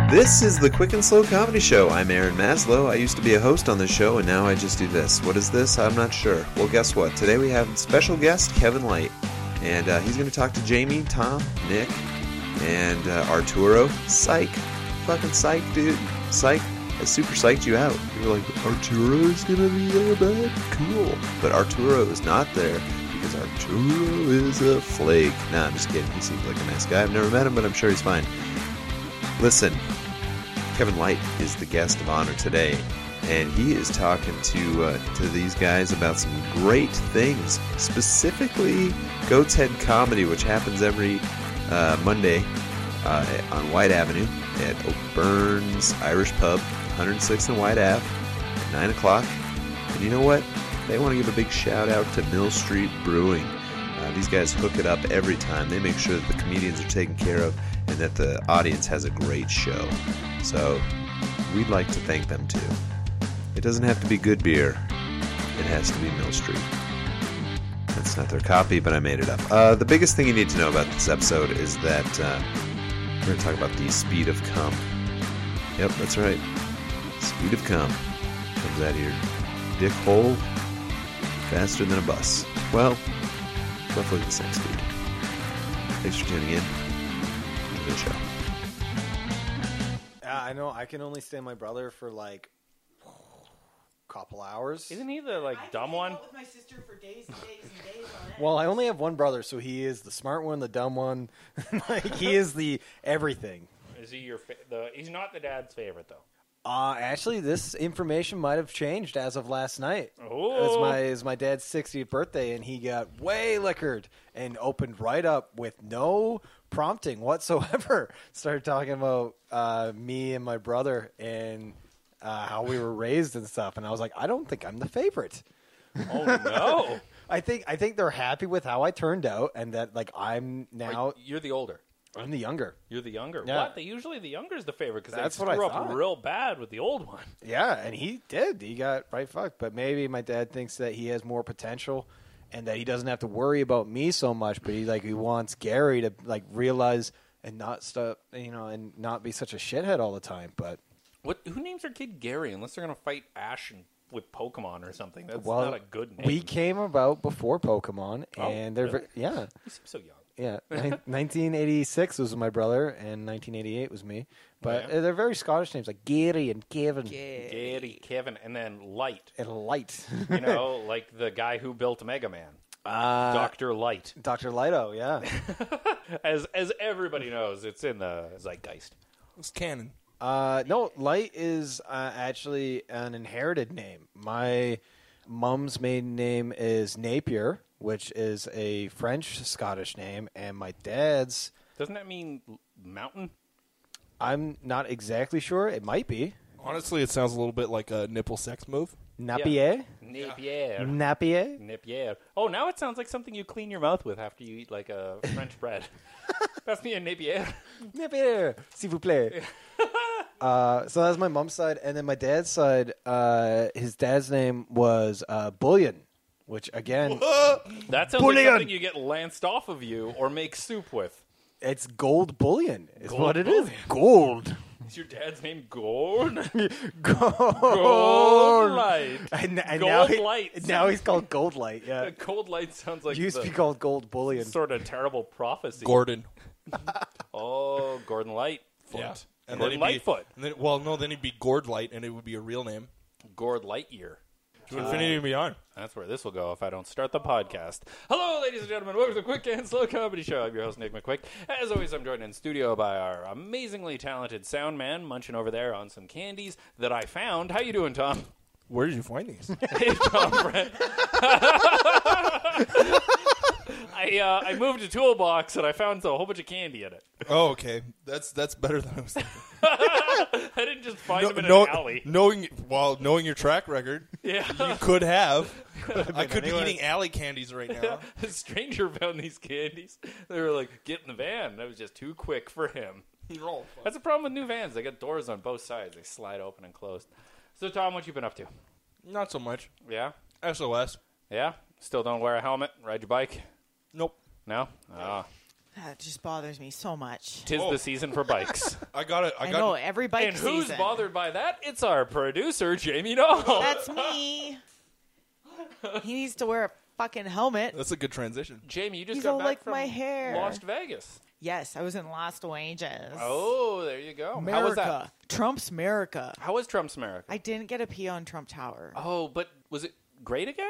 This is the Quick and Slow Comedy Show. I'm Aaron Maslow. I used to be a host on this show, and now I just do this. What is this? I'm not sure. Well, guess what? Today we have special guest Kevin Light, and he's going to talk to Jamie, Tom, Nick, and Arturo. Psych. Fucking psych, dude. Psych. I super psyched you out. You were like, Arturo's going to be there, bud? Cool. But Arturo is not there because Arturo is a flake. Nah, I'm just kidding. He seems like a nice guy. I've never met him, but I'm sure he's fine. Listen, Kevin Light is the guest of honor today, and he is talking to these guys about some great things, specifically Goat's Head Comedy, which happens every Monday on White Avenue at O'Byrne's Irish Pub, 106th and White Ave, 9 o'clock. And you know what? They want to give a big shout out to Mill Street Brewing. These guys hook it up every time. They make sure that the comedians are taken care of and that the audience has a great show. So we'd like to thank them too. It doesn't have to be good beer. It has to be Mill Street. That's not their copy, but I made it up. The biggest thing you need to know about this episode is that we're going to talk about the speed of cum. Yep, that's right. Speed of cum comes out of your dick hole faster than a bus. Well, roughly the same speed. Thanks for tuning in to the show. I know I can only stand my brother for like a couple hours. Isn't he the dumb one? With my sister for days and days and days on end. Well, I only have one brother, so he is the smart one, the dumb one. He is the everything. Is he your he's not the dad's favorite though? Actually, this information might have changed as of last night. Oh, It's my dad's 60th birthday, and he got way liquored and opened right up with no prompting whatsoever. Started talking about me and my brother and how we were raised and stuff, and I was like, I don't think I'm the favorite. Oh no! I think they're happy with how I turned out, and that I'm now. You're the older. I'm the younger. You're the younger. Yeah. What? Usually the younger is the favorite because That's they what I screw up thought. real bad with the old one. Yeah, and he did. He got right fucked. But maybe my dad thinks that he has more potential and that he doesn't have to worry about me so much. But he wants Gary to realize and not stop, and not be such a shithead all the time. But Who names their kid Gary unless they're gonna fight Ash with Pokemon or something? That's not a good name. We came about before Pokemon, Oh, and they're really? yeah. You seem so young. Yeah, 1986 was my brother, and 1988 was me. But they're very Scottish names, like Gary and Kevin Gary, Kevin, and then Light. and Light. Like the guy who built Mega Man, Dr. Light. Dr. Lighto, yeah. As everybody knows, it's in the zeitgeist. It's canon. No, Light is actually an inherited name. My mom's maiden name is Napier, which is a French-Scottish name, and my dad's... Doesn't that mean mountain? I'm not exactly sure. It might be. Honestly, it sounds a little bit like a nipple sex move. Napier? Napier. Napier? Napier. Oh, now it sounds like something you clean your mouth with after you eat like a French bread. Pass me a Napier. Napier, s'il vous plaît. So that's my mom's side, and then my dad's side, his dad's name was Bullion, which, again... That sounds like something you get lanced off of you or make soup with. It's gold bullion is Gold what it bullion. is. Gold. Is your dad's name Gord? Gold. Gold Light. And Gold now, Light. now he's called Gold Light, yeah. Gold Light sounds like He used to the be called Gold Bullion. sort of terrible prophecy. Gordon. Oh, Gordon Light. Yeah. And then then he'd Lightfoot. Be, then he'd be Gord Light, and it would be a real name. Gord Lightyear. To infinity and beyond. That's where this will go if I don't start the podcast. Hello, ladies and gentlemen. Welcome to the Quick and Slow Comedy Show. I'm your host, Nick McQuick. As always, I'm joined in studio by our amazingly talented sound man, munching over there on some candies that I found. How you doing, Tom? Where did you find these? Hey, Tom Brett. I moved a toolbox and I found a whole bunch of candy in it. Oh, okay. That's better than I was thinking. I didn't just find them in an alley. Knowing your track record, Yeah. you could have. I could anywhere. be eating alley candies right now. A stranger found these candies. They were like, get in the van. That was just too quick for him. That's the problem with new vans. They got doors on both sides. They slide open and closed. So, Tom, what you been up to? Not so much. Yeah? SOS. Yeah? Still don't wear a helmet? Ride your bike? Nope. No? Oh. it just bothers me so much. Tis Oh. the season for bikes. I got it. I know every bike And who's season. bothered by that? It's our producer, Jamie Dahl. That's me. He needs to wear a fucking helmet. That's a good transition. Jamie, you just He's got all back like from my hair. Las Vegas. Yes, I was in Lost Wages. Oh, there you go. America. How was that? Trump's America. How was Trump's America? I didn't get a pee on Trump Tower. Oh, but was it great again?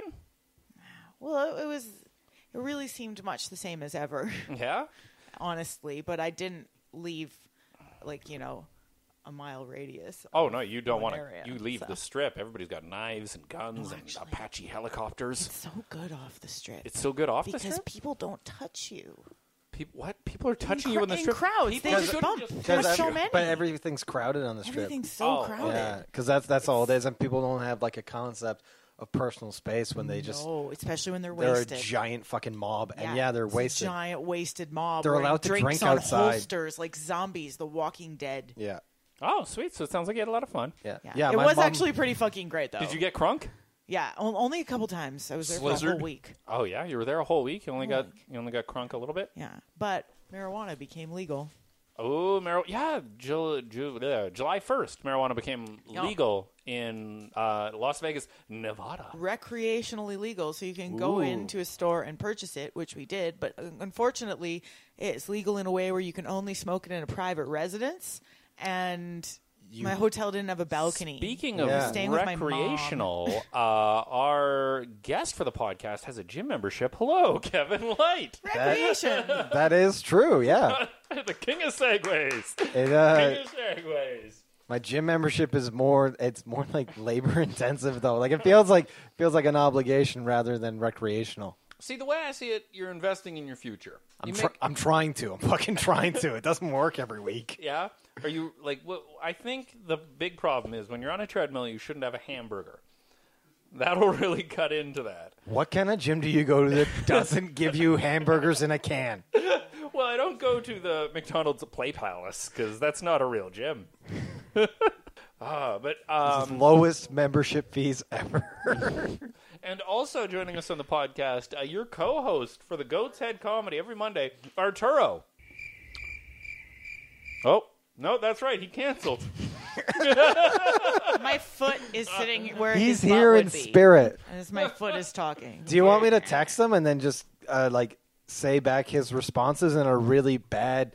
Well, it was. It really seemed much the same as ever, Yeah? honestly. But I didn't leave, like, a mile radius. Oh, no, you don't one want to. area, You leave so. the strip. Everybody's got knives and guns and actually. Apache helicopters. It's so good off the strip. It's so good off because the strip? people don't touch you. What? People are touching you on the in strip? crowds. People They just shouldn't bump. just There's touch so you. many. But everything's crowded on the strip. Everything's so Oh, crowded. Yeah, because that's all it is, and people don't have like a concept of personal space when they just No, especially when they're they're wasted. a giant fucking mob, and yeah, they're it's a wasted. giant wasted mob. They're wearing allowed to drinks drink on outside. holsters like zombies. The Walking Dead. Yeah, Oh, sweet. So it sounds like you had a lot of fun. yeah, Yeah, it my was mom- actually pretty fucking great though. Did you get crunk? Yeah, only a couple times. I was there for a Slizzard? whole week. Oh, yeah? You were there a whole week? You only got crunk a little bit? Yeah, but marijuana became legal. Oh, yeah, July 1st, marijuana became legal in Las Vegas, Nevada. Recreationally legal, so you can go Ooh. into a store and purchase it, which we did. But unfortunately, it's legal in a way where you can only smoke it in a private residence, and my hotel didn't have a balcony. Speaking of Yeah. Staying with my mom. recreational, our guest for the podcast has a gym membership. Hello, Kevin Light. Recreation. That is true. Yeah, The king of segues. it, King of segues. my gym membership is more. It's more like labor intensive though. Like it feels like an obligation rather than recreational. See, the way I see it, you're investing in your future. I'm trying to. I'm fucking trying to. It doesn't work every week. Yeah? Are you, like, I think the big problem is when you're on a treadmill, you shouldn't have a hamburger. That'll really cut into that. What kind of gym do you go to that doesn't give you hamburgers in a can? Well, I don't go to the McDonald's Play Palace because that's not a real gym. But Lowest membership fees ever. and also joining us on the podcast, your co-host for the Goat's Head Comedy every Monday, Arturo. Oh, no, that's right. He canceled. My foot is sitting where He's his butt here would in be, spirit. as my foot is talking. Do you want me to text him and then just say back his responses in a really bad,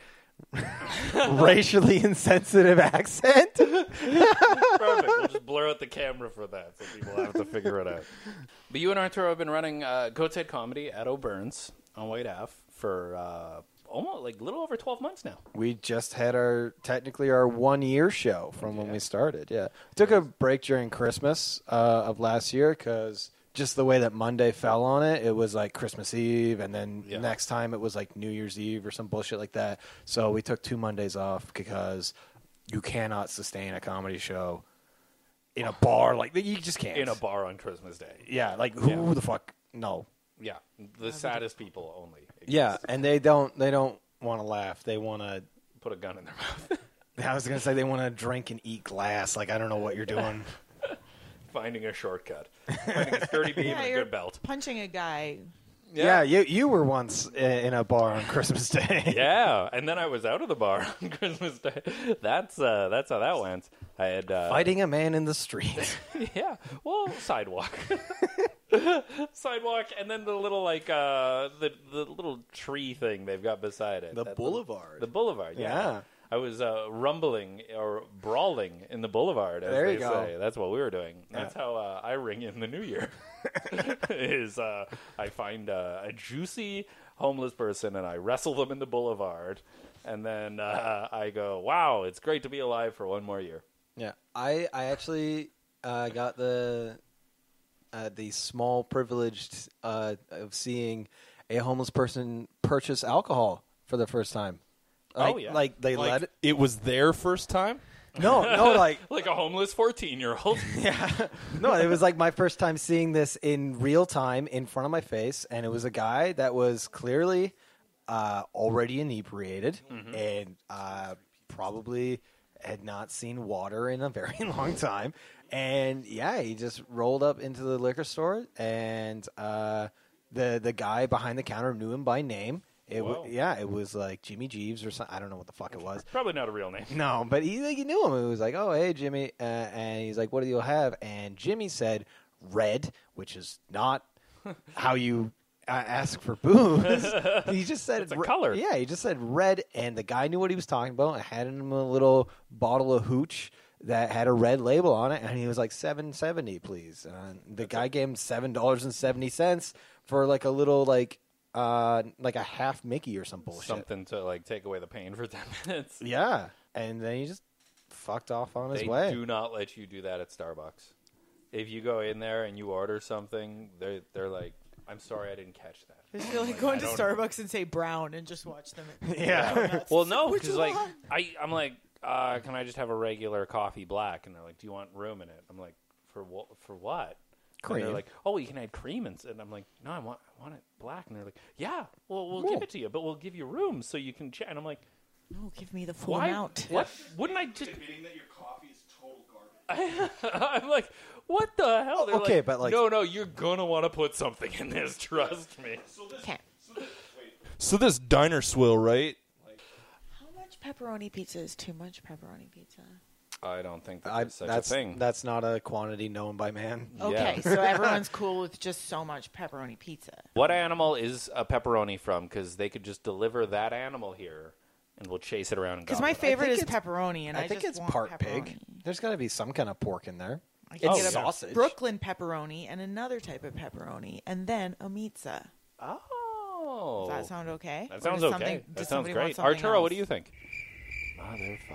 racially insensitive accent? Perfect. We'll just blur out the camera for that so people have to figure it out. But you and Arturo have been running Goat's Head Comedy at O'Byrne's on White Ave for almost like a little over 12 months now. We just had our 1 year show from when we started. Yeah, took a break during Christmas of last year because just the way that Monday fell on it, it was like Christmas Eve, and then next time it was like New Year's Eve or some bullshit like that. So we took 2 Mondays off because you cannot sustain a comedy show in a bar like that. You just can't. In a bar on Christmas Day. Yeah, like who the fuck? No. Yeah, the saddest people only. Yeah, and they don't want to laugh. They want to. Put a gun in their mouth. I was gonna say they want to drink and eat glass. Like I don't know what you're doing. Finding a shortcut. Finding a sturdy beam and a you're good belt. punching a guy. Yeah, you were once in a bar on Christmas Day. Yeah, and then I was out of the bar on Christmas Day. That's how that went. I had Fighting a man in the street. yeah, well, sidewalk, sidewalk, and then the little the little tree thing they've got beside it. The That boulevard. The boulevard. Yeah. I was rumbling or brawling in the boulevard, as There you they go. say. That's what we were doing. That's how I ring in the new year. Is I find a juicy homeless person and I wrestle them in the boulevard, and then I go, "Wow, it's great to be alive for one more year." Yeah, I actually got the small privileged of seeing a homeless person purchase alcohol for the first time. Oh, yeah. like they let it. It was their first time? No, like Like a homeless 14-year-old. no, it was like my first time seeing this in real time in front of my face, and it was a guy that was clearly already inebriated and probably had not seen water in a very long time. And yeah, he just rolled up into the liquor store, and the guy behind the counter knew him by name. It Whoa. it was like Jimmy Jeeves or something. I don't know what the fuck it was. Probably not a real name. No, but he knew him. It was like, oh, hey, Jimmy. And he's like, what do you have? And Jimmy said red, which is not how you ask for booze. He just said It's a color. Yeah, he just said red, and the guy knew what he was talking about. I had him a little bottle of hooch that had a red label on it, and he was like $7.70, please. The guy gave him $7.70 for like a little like a half Mickey or some bullshit. Something to like take away the pain for 10 minutes. Yeah, and then he just fucked off on his They way. do not let you do that at Starbucks. If you go in there and you order something, they're like, "I'm sorry, I didn't catch that." I feel like going to Starbucks and say brown and just watch them. Yeah. Well, no, What'd because you like want? I'm like, can I just have a regular coffee black? And they're like, do you want room in it? I'm like, for what? And Cream. they're like, oh, you can add cream and I'm like, no, I want it black. And they're like, yeah, well, we'll give it to you, but we'll give you room so you can chat. And I'm like, No, give me the full why? amount. What? Wouldn't I just? Admitting that your coffee is total garbage. I'm like, what the hell? They're Okay, like, but, like- no, you're gonna want to put something in this. Trust me. Okay. So this diner swill, right? How much pepperoni pizza is too much pepperoni pizza? I don't think that there's such a that's thing. that's not a quantity known by man. Okay, Yeah. so everyone's cool with just so much pepperoni pizza. What animal is a pepperoni from? Because they could just deliver that animal here, and we'll chase it around. And Because gobble my it. favorite think is it's- pepperoni, and I think just it's want part pepperoni. pig. There's got to be some kind of pork in there. I can It's get a sausage. Brooklyn pepperoni and another type of pepperoni, and then a pizza. Oh, Does that sound okay? That Or sounds does okay. something- That does sounds somebody want great. something Arturo, else? what do you think? Oh, they're fun.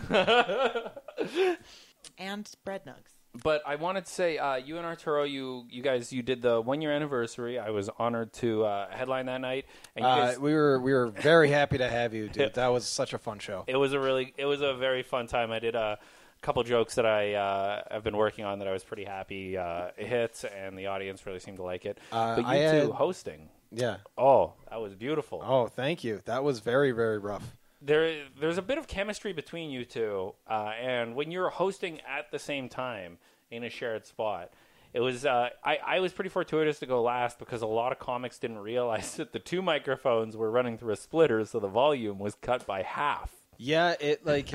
Cool. And bread nugs. But I wanted to say, you and Arturo, you guys, you did the 1 year anniversary. I was honored to headline that night. And you guys, We were very happy to have you, dude. That was such a fun show. it was a very fun time. I did a couple jokes that I have been working on that I was pretty happy hits, and the audience really seemed to like it. But I you had- two hosting, Yeah. oh, that was beautiful. Oh, thank you. That was very, very rough. There's a bit of chemistry between you two, and when you're hosting at the same time in a shared spot, it was I was pretty fortuitous to go last because a lot of comics didn't realize that the two microphones were running through a splitter, so the volume was cut by half. Yeah, it like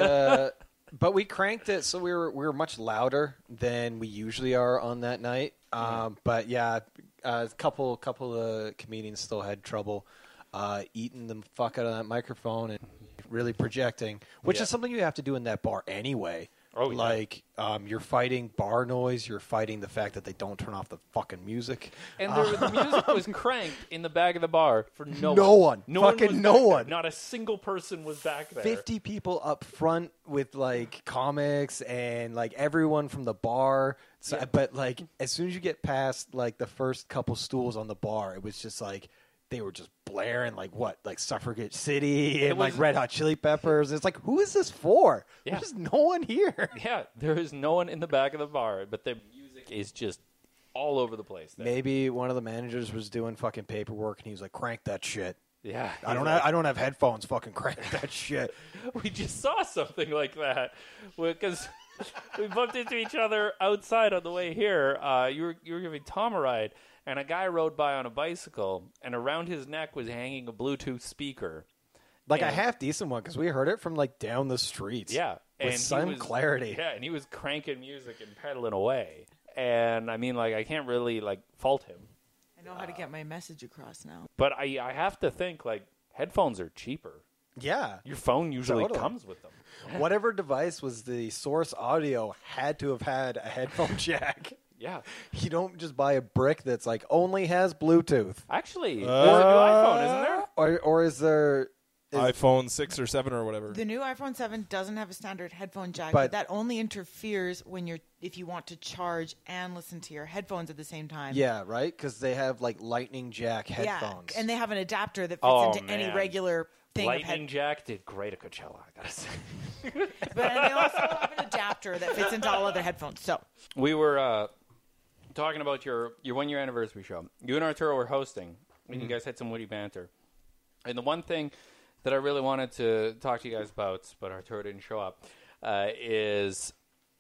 but we cranked it so we were much louder than we usually are on that night. But yeah, a couple of comedians still had trouble eating the fuck out of that microphone and really projecting, which Yeah. is something you have to do in that bar anyway. Oh, yeah. Like you're fighting bar noise, you're fighting the fact that they don't turn off the fucking music. And the music was cranked in the back of the bar for no No one. one. No Fucking one was no back there. one. Not a single person was back there. 50 people up front with like comics and like everyone from the bar. So, but like as soon as you get past like the first couple stools on the bar, it was just like they were just blaring like Suffragette City and was- like Red Hot Chili Peppers. It's like, who is this for? Yeah. There's no one here. Yeah, there is no one in the back of the bar, but the music is just all over the place there. Maybe one of the managers was doing fucking paperwork and he was like, "Crank that shit." Yeah, I don't have headphones. Fucking crank that shit. We just saw something like that because we bumped into each other outside on the way here. You were giving Tom a ride, and a guy rode by on a bicycle, and around his neck was hanging a Bluetooth speaker. Like a And- half decent one because we heard it from like down the streets. Yeah, with he some was- clarity. Yeah, and he was cranking music and pedaling away. And I mean, like, I can't really like fault him, I know how to get my message across now. but I have to think like headphones are cheaper. Yeah. Your phone usually Totally. comes with them. Whatever device was the source audio had to have had a headphone jack. Yeah, You don't just buy a brick that's like only has Bluetooth. actually, there's a new iPhone, isn't there? Or is there iPhone 6 or 7 or whatever. The new iPhone 7 doesn't have a standard headphone jack, But- but that only interferes when if you want to charge and listen to your headphones at the same time. Yeah, right? Because they have like lightning jack headphones. Yeah, and they have an adapter that fits Oh, into any man. regular thing. Lightning Jack did great at Coachella, I gotta say. But they also have an adapter that fits into all other headphones. So We were talking about your 1 year anniversary show. You and Arturo were hosting, and you guys had some witty banter. And the one thing that I really wanted to talk to you guys about, but Arturo didn't show up, is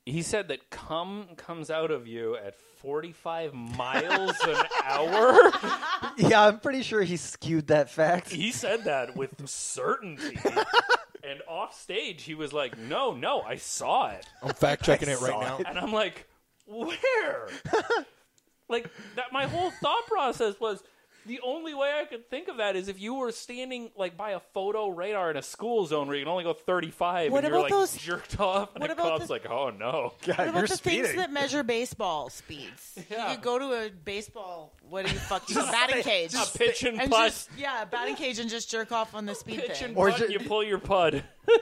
He said that cum comes out of you at 45 miles an hour. Yeah, I'm pretty sure he skewed that fact. He said that with certainty. And off stage, he was like, no, I saw it. I'm fact checking I it right saw now. it. And I'm like, where? Like, that. My whole thought process was, the only way I could think of that is if you were standing like by a photo radar in a school zone where you can only go 35 What and you're about like those- jerked off and what the about cop's the- like, oh no. God, What about you're the speeding. things that measure baseball speeds? Yeah. You could go to a baseball, what do you batting cage. A pitch and and putt. batting cage and just jerk off on the speed Pitch thing. and Or putt, ju- you pull your pud.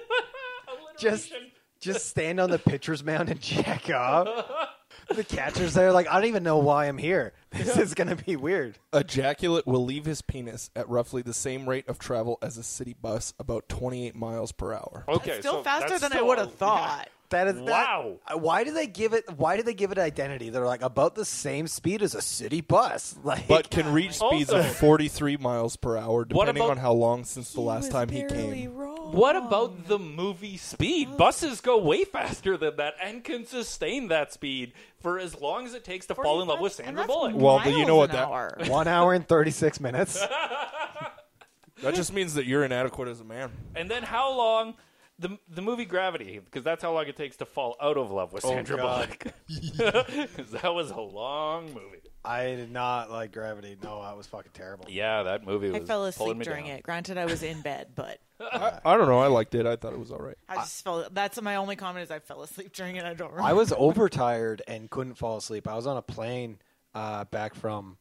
Just stand on the pitcher's mound and jack off. The catcher's there like, I don't even know why I'm here. This is going to be weird. Ejaculate will leave his penis at roughly the same rate of travel as a city bus, about 28 miles per hour. Okay, It's still so faster that's than I still would a- have thought. That is Wow. Why do they give it identity? They're like about the same speed as a city bus. Like, But can reach speeds Also- of 43 miles per hour, depending about- on how long since the last time he barely came. wrong. What about the movie speed? Buses go way faster than that and can sustain that speed for as long as it takes to fall in love with 45 Sandra and that's Bullock. Well, miles you know what an that- hour. 1 hour and 36 minutes. That just means that you're inadequate as a man. And then how long the movie Gravity, because that's how long it takes to fall out of love with Sandra Bullock. 'Cause that was a long movie. I did not like Gravity. No, that was fucking terrible. Yeah, that movie was I fell pulling asleep me during down. it. Granted, I was in bed, but I don't know. I liked it. I thought it was all right. I just fell. That's my only comment is I fell asleep during it. I don't remember. I was overtired and couldn't fall asleep. I was on a plane back from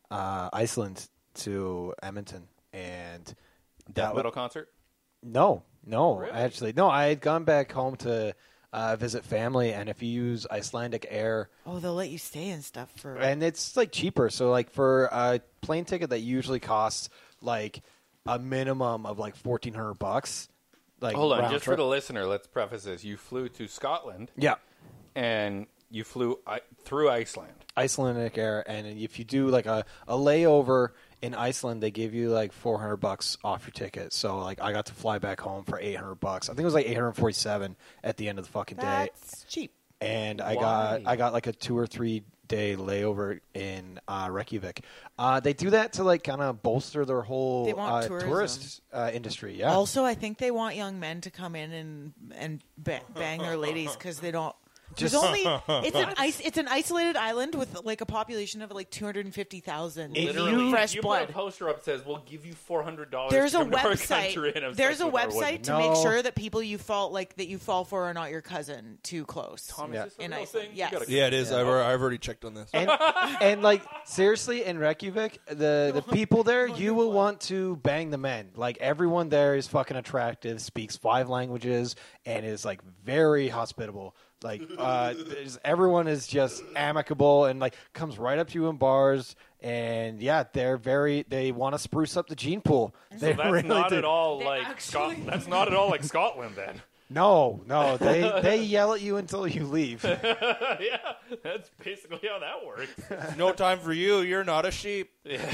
Iceland to Edmonton, and Death that metal concert? No, Really? actually, no. I had gone back home to visit family, and if you use Icelandic Air, Oh, they'll let you stay and stuff for. and it's like cheaper. So, like for a plane ticket that usually costs like a minimum of like $1,400. Like Hold on, round just trip. for the listener, let's preface this. You flew to Scotland Yeah, and you flew through Iceland. Icelandic Air, and if you do like a layover in Iceland, they give you like $400 off your ticket. So like I got to fly back home for $800. I think it was like $847 at the end of the fucking day. That's cheap. And I Why? got like a 2 or 3 day layover in Reykjavik. They do that to like kind of bolster their whole They want tourism. tourist industry. Yeah. Also, I think they want young men to come in and bang their ladies because they don't. There's only it's an isolated island with like a population of like 250,000 If Literally, fresh you blood. put a poster up that says, "We'll give you $400." There's to a come to our website. country and have There's sex a with our website women." to No. make sure that people you fall for are not your cousin too close. Tom, Yeah. is this a In real Iceland, thing? You yes. gotta- Yeah, it is. I've already checked on this. and like seriously, in Reykjavik, the people there, you will want to bang the men. Like everyone there is fucking attractive, speaks 5 languages, and is like very hospitable. Like everyone is just amicable and like comes right up to you in bars. And yeah, they want to spruce up the gene pool. They So that's really not do. at all They like actually- That's not at all like Scotland then. No, they yell at you until you leave. Yeah, that's basically how that works. No time for you. You're not a sheep.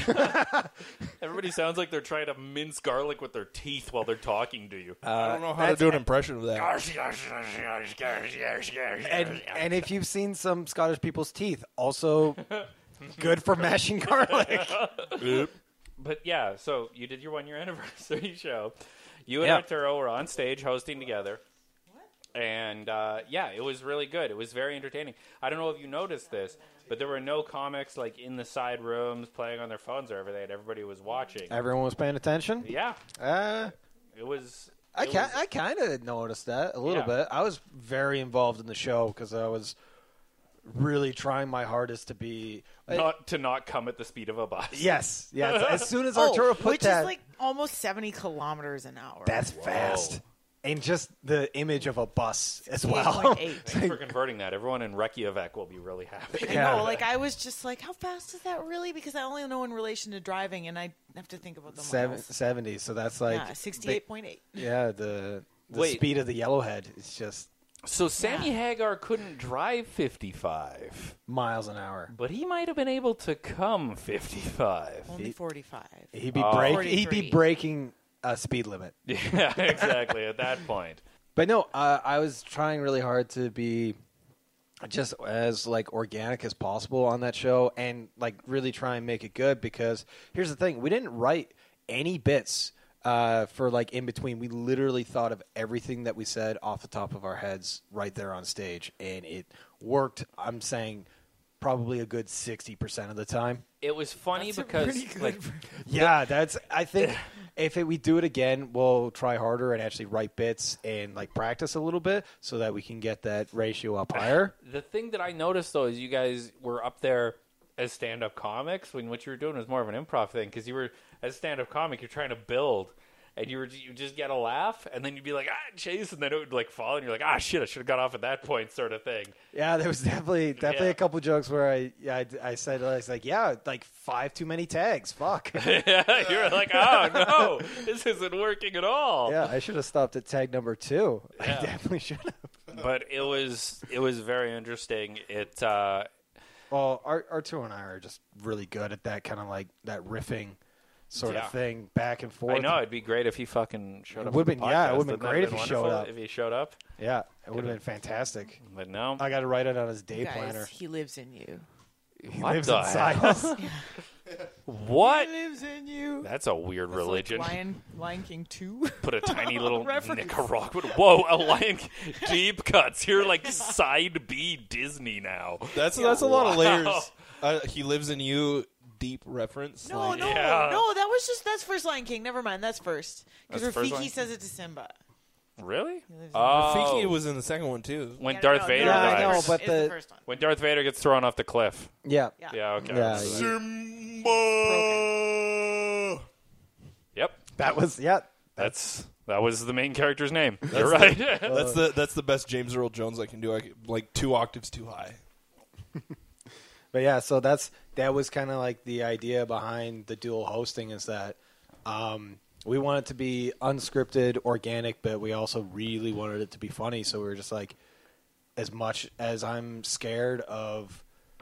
Everybody sounds like they're trying to mince garlic with their teeth while they're talking to you. I don't know how to do an impression of that. And if you've seen some Scottish people's teeth, also good for mashing garlic. But yeah, so you did your 1-year anniversary show. You and Yeah. Arturo were on stage hosting together. And yeah, it was really good. It was very entertaining. I don't know if you noticed this, but there were no comics like in the side rooms playing on their phones or everything. Everybody was watching. Everyone was paying attention. Yeah, it was. I kind of noticed that a little Yeah. bit. I was very involved in the show because I was really trying my hardest to be. Not come at the speed of a bus. Yes. As soon as Arturo put which that, is like almost 70 kilometers an hour. that's fast. And just the image of a bus as well. 8.8. Thanks for converting that. Everyone in Reykjavik will be really happy. I Yeah. know, like I was just like, how fast is that really? Because I only know in relation to driving, and I have to think about the miles. 70. So that's like Yeah, 68.8. Yeah, the Wait. speed of the Yellowhead is just So Sammy Hagar couldn't drive 55, miles an hour. but he might have been able to come 55. Only 45. He'd be 43. breaking a speed limit. Yeah, exactly. At that point. But no, I was trying really hard to be just as like organic as possible on that show and like really try and make it good, because here's the thing, we didn't write any bits for like in between. We literally thought of everything that we said off the top of our heads right there on stage, and it worked. I'm saying probably a good 60% of the time. It was funny That's a because pretty good like Yeah, that's. I think if we do it again, we'll try harder and actually write bits and like practice a little bit so that we can get that ratio up higher. the thing that I noticed though is you guys were up there as stand-up comics when what you were doing was more of an improv thing, because you were as stand-up comic, you're trying to build. And you just get a laugh, and then you'd be like, Chase, and then it would like fall, and you're like, shit, I should have got off at that point, sort of thing. Yeah, there was definitely Yeah. a couple jokes where I said, I was like, yeah, like 5 too many tags, fuck. Yeah, you were like, oh no, this isn't working at all. Yeah, I should have stopped at tag number 2. Yeah. I definitely should have. But it was very interesting. It Well, Arturo and I are just really good at that kind of like that riffing sort Yeah. of thing, back and forth. I know it'd be great if he fucking showed up. Would've for the been- yeah, it podcast. would've been Wouldn't that great have if been he showed wonderful up. If he showed up, Yeah, it would have been fantastic. but no. I got to write it on his day Guys, planner. he lives in you. He What lives the inside hell? us. What? He lives in you. That's a weird That's like religion. Lion King 2. Put a tiny little Reference. Nicaragua. Whoa, a Lion deep cuts. You're like side B Disney now. That's a lot of Wow. layers. He lives in you. Deep reference. No, like, no, Yeah. no. That's first Lion King. Never mind. That's first. Because That's first Rafiki Lion says it to Simba. Really? lives in- Rafiki was in the second one too. When Yeah, Darth no, Vader Yeah, I dies. know, It's but the the- first one. When Darth Vader gets thrown off the cliff. Yeah. Yeah. Yeah, okay. Yeah, Simba. Yep. That was That was the main character's name. You're right. That's the best James Earl Jones I can do. Like 2 octaves too high. But yeah, so that was kind of like the idea behind the dual hosting, is that we want it to be unscripted, organic, but we also really wanted it to be funny. So we were just like, as much as I'm scared of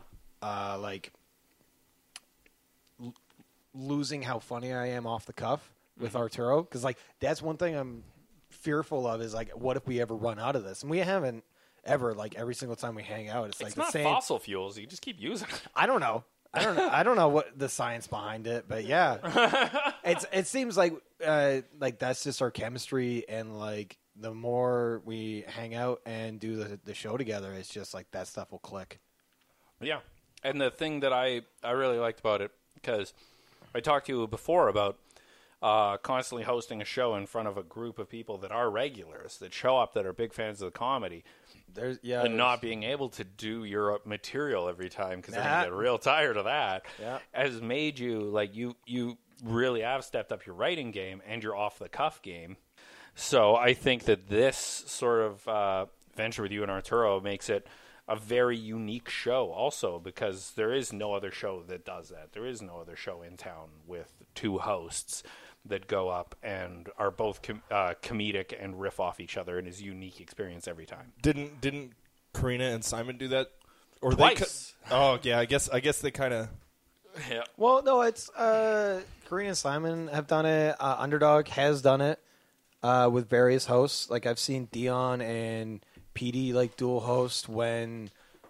losing how funny I am off the cuff with Arturo, because like that's one thing I'm fearful of, is like, what if we ever run out of this? And we haven't ever. Like every single time we hang out, it's like It's the not same. fossil fuels. You just keep using it. I don't know. I don't know what the science behind it, but yeah, it seems like that's just our chemistry, and like the more we hang out and do the show together, it's just like that stuff will click. Yeah. And the thing that I really liked about it, because I talked to you before about constantly hosting a show in front of a group of people that are regulars, that show up, that are big fans of the comedy, and not being able to do your material every time because they're going to get real tired of that, has made you, like, you really have stepped up your writing game and your off-the-cuff game. So I think that this sort of venture with you and Arturo makes it a very unique show also, because there is no other show that does that. There is no other show in town with 2 hosts that go up and are both comedic and riff off each other, and is a unique experience every time. Didn't Karina and Simon do that? Or Twice. Oh yeah, I guess they kind of. Yeah. Well, no, it's Karina and Simon have done it. Underdog has done it with various hosts. Like I've seen Dion and PD like dual host when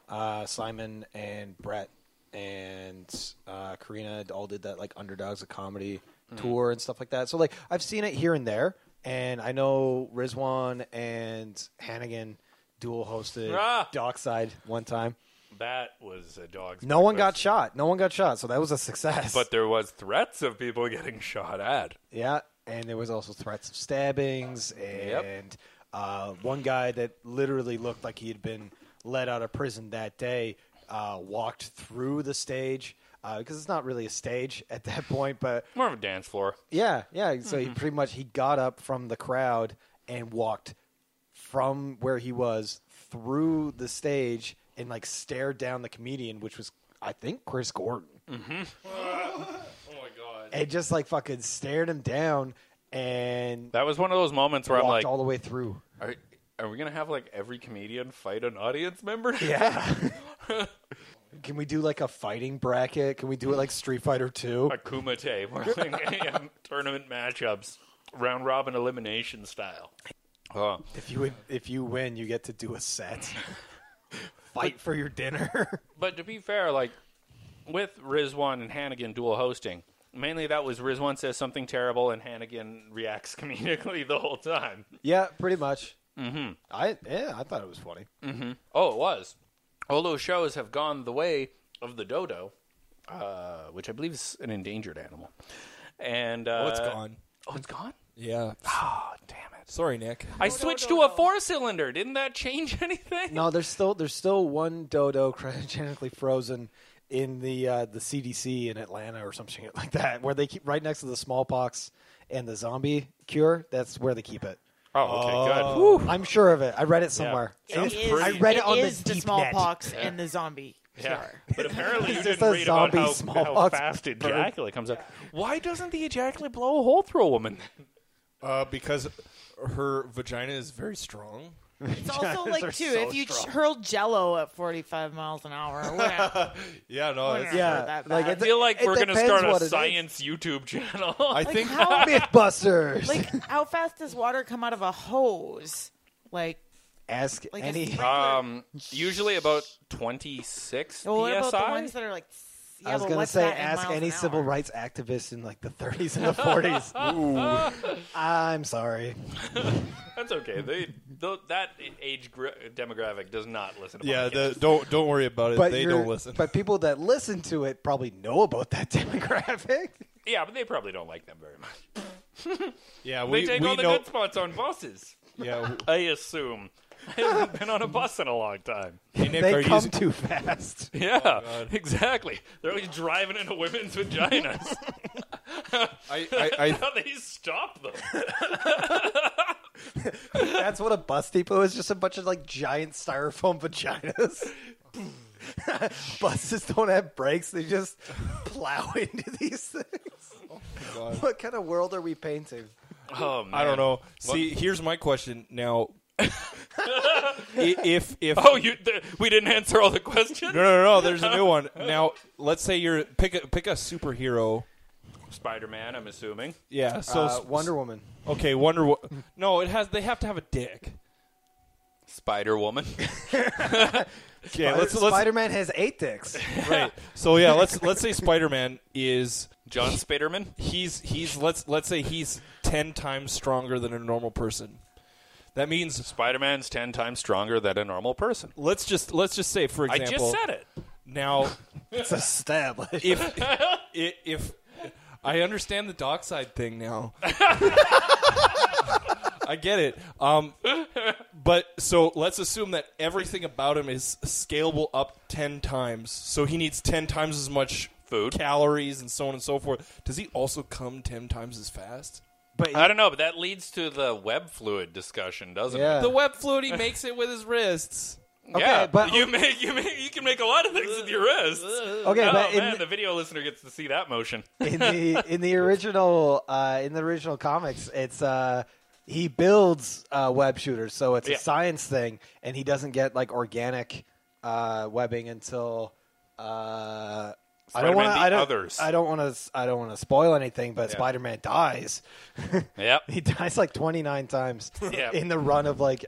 Simon and Brett and Karina all did that like Underdogs of Comedy tour and stuff like that. So like I've seen it here and there, and I know Rizwan and Hannigan dual hosted Dockside one time. That was a dog's No one got breakfast. shot. No one got shot, so that was a success. But there was threats of people getting shot at. Yeah, and there was also threats of stabbings, and one guy that literally looked like he had been let out of prison that day walked through the stage, because it's not really a stage at that point, but More of a dance floor. yeah. So he pretty much he got up from the crowd and walked from where he was through the stage and like stared down the comedian, which was I think Chris Gordon. Oh my god. And just like fucking stared him down and That was one of those moments where I'm walked like, all the way through. are we going to have like every comedian fight an audience member? Yeah. Can we do like a fighting bracket? Can we do it like Street Fighter 2? A kumite. More like tournament matchups. Round robin elimination style. Oh. If you win, you get to do a set. fight for your dinner. But to be fair, like with Rizwan and Hannigan dual hosting, mainly that was Rizwan says something terrible and Hannigan reacts comedically the whole time. Yeah, pretty much. Mm-hmm. I thought it was funny. Mm-hmm. Oh, it was. All those shows have gone the way of the dodo, which I believe is an endangered animal. And it's gone. Oh, it's gone? Yeah. Oh, damn it. Sorry, Nick. I switched to a 4-cylinder. Didn't that change anything? No, there's still one dodo cryogenically frozen in the CDC in Atlanta or something like that, where they keep right next to the smallpox and the zombie cure. That's where they keep it. Oh, okay, good. Whew, I'm sure of it. I read it somewhere. Sounds It is- pretty- I read it on the is the deep smallpox net. and the zombie Yeah, cure. but apparently you It's didn't just a read about zombie how smallpox fast bird. ejaculate comes out. Why doesn't the ejaculate blow a hole through a woman? Because her vagina is very strong. It's also like, are too, so if you strong. hurl Jello at 45 miles an hour, whatever. Yeah, no, Whatever. Yeah, that like bad. I feel like it we're going to depends start what a it is. science YouTube channel. I think how, Mythbusters. like, how fast does water come out of a hose? Like, Ask like any. Usually about 26 well, what about the PSI. ones that are like, yeah, I was but gonna what's say, that in ask miles any an civil hour? rights activist in like the 30s and the 40s. Ooh, I'm sorry. That's okay. That age demographic does not listen to yeah, podcasts. don't worry about it. They don't listen. But people that listen to it probably know about that demographic. Yeah, but they probably don't like them very much. Yeah, They take all the know. good spots on buses. Yeah, I assume. I haven't been on a bus in a long time. hey, Nick, They are come you? too fast. Yeah, exactly. They're always driving into women's vaginas. I How they stop them? That's what a bus depot is, just a bunch of like giant styrofoam vaginas. Buses don't have brakes, they just plow into these things. God. What kind of world are we painting? Oh man, I don't know. See, here's my question now. if Oh, we didn't answer all the questions. no, there's a new one. Now, let's say you're pick a superhero. Spider-Man, I'm assuming. Yeah, so Wonder Woman. Okay, No, they have to have a dick. Spider-Woman. Okay, let's Spider-Man has 8 dicks. right. So yeah, let's say Spider-Man is John Spiderman. he's let's say he's 10 times stronger than a normal person. That means Spider-Man's 10 times stronger than a normal person. let's just say, for I example, just said it. now It's established. if I understand the dock side thing now. I get it. But so let's assume that everything about him is scalable up 10 times. So he needs 10 times as much Food. calories and so on and so forth. Does he also come 10 times as fast? But I don't know, but that leads to the web fluid discussion, doesn't Yeah. it? The web fluid, he makes it with his wrists. Yeah, Okay, but- you can make a lot of things with your wrists. okay, Oh but man, the video listener gets to see that motion. in the original comics, it's he builds web shooters, so it's Yeah. a science thing, and he doesn't get like organic webbing until Spider-Man the Others. I don't want to spoil anything, but Yeah. Spider-Man dies. Yep. He dies like 29 times Yeah. in the run of like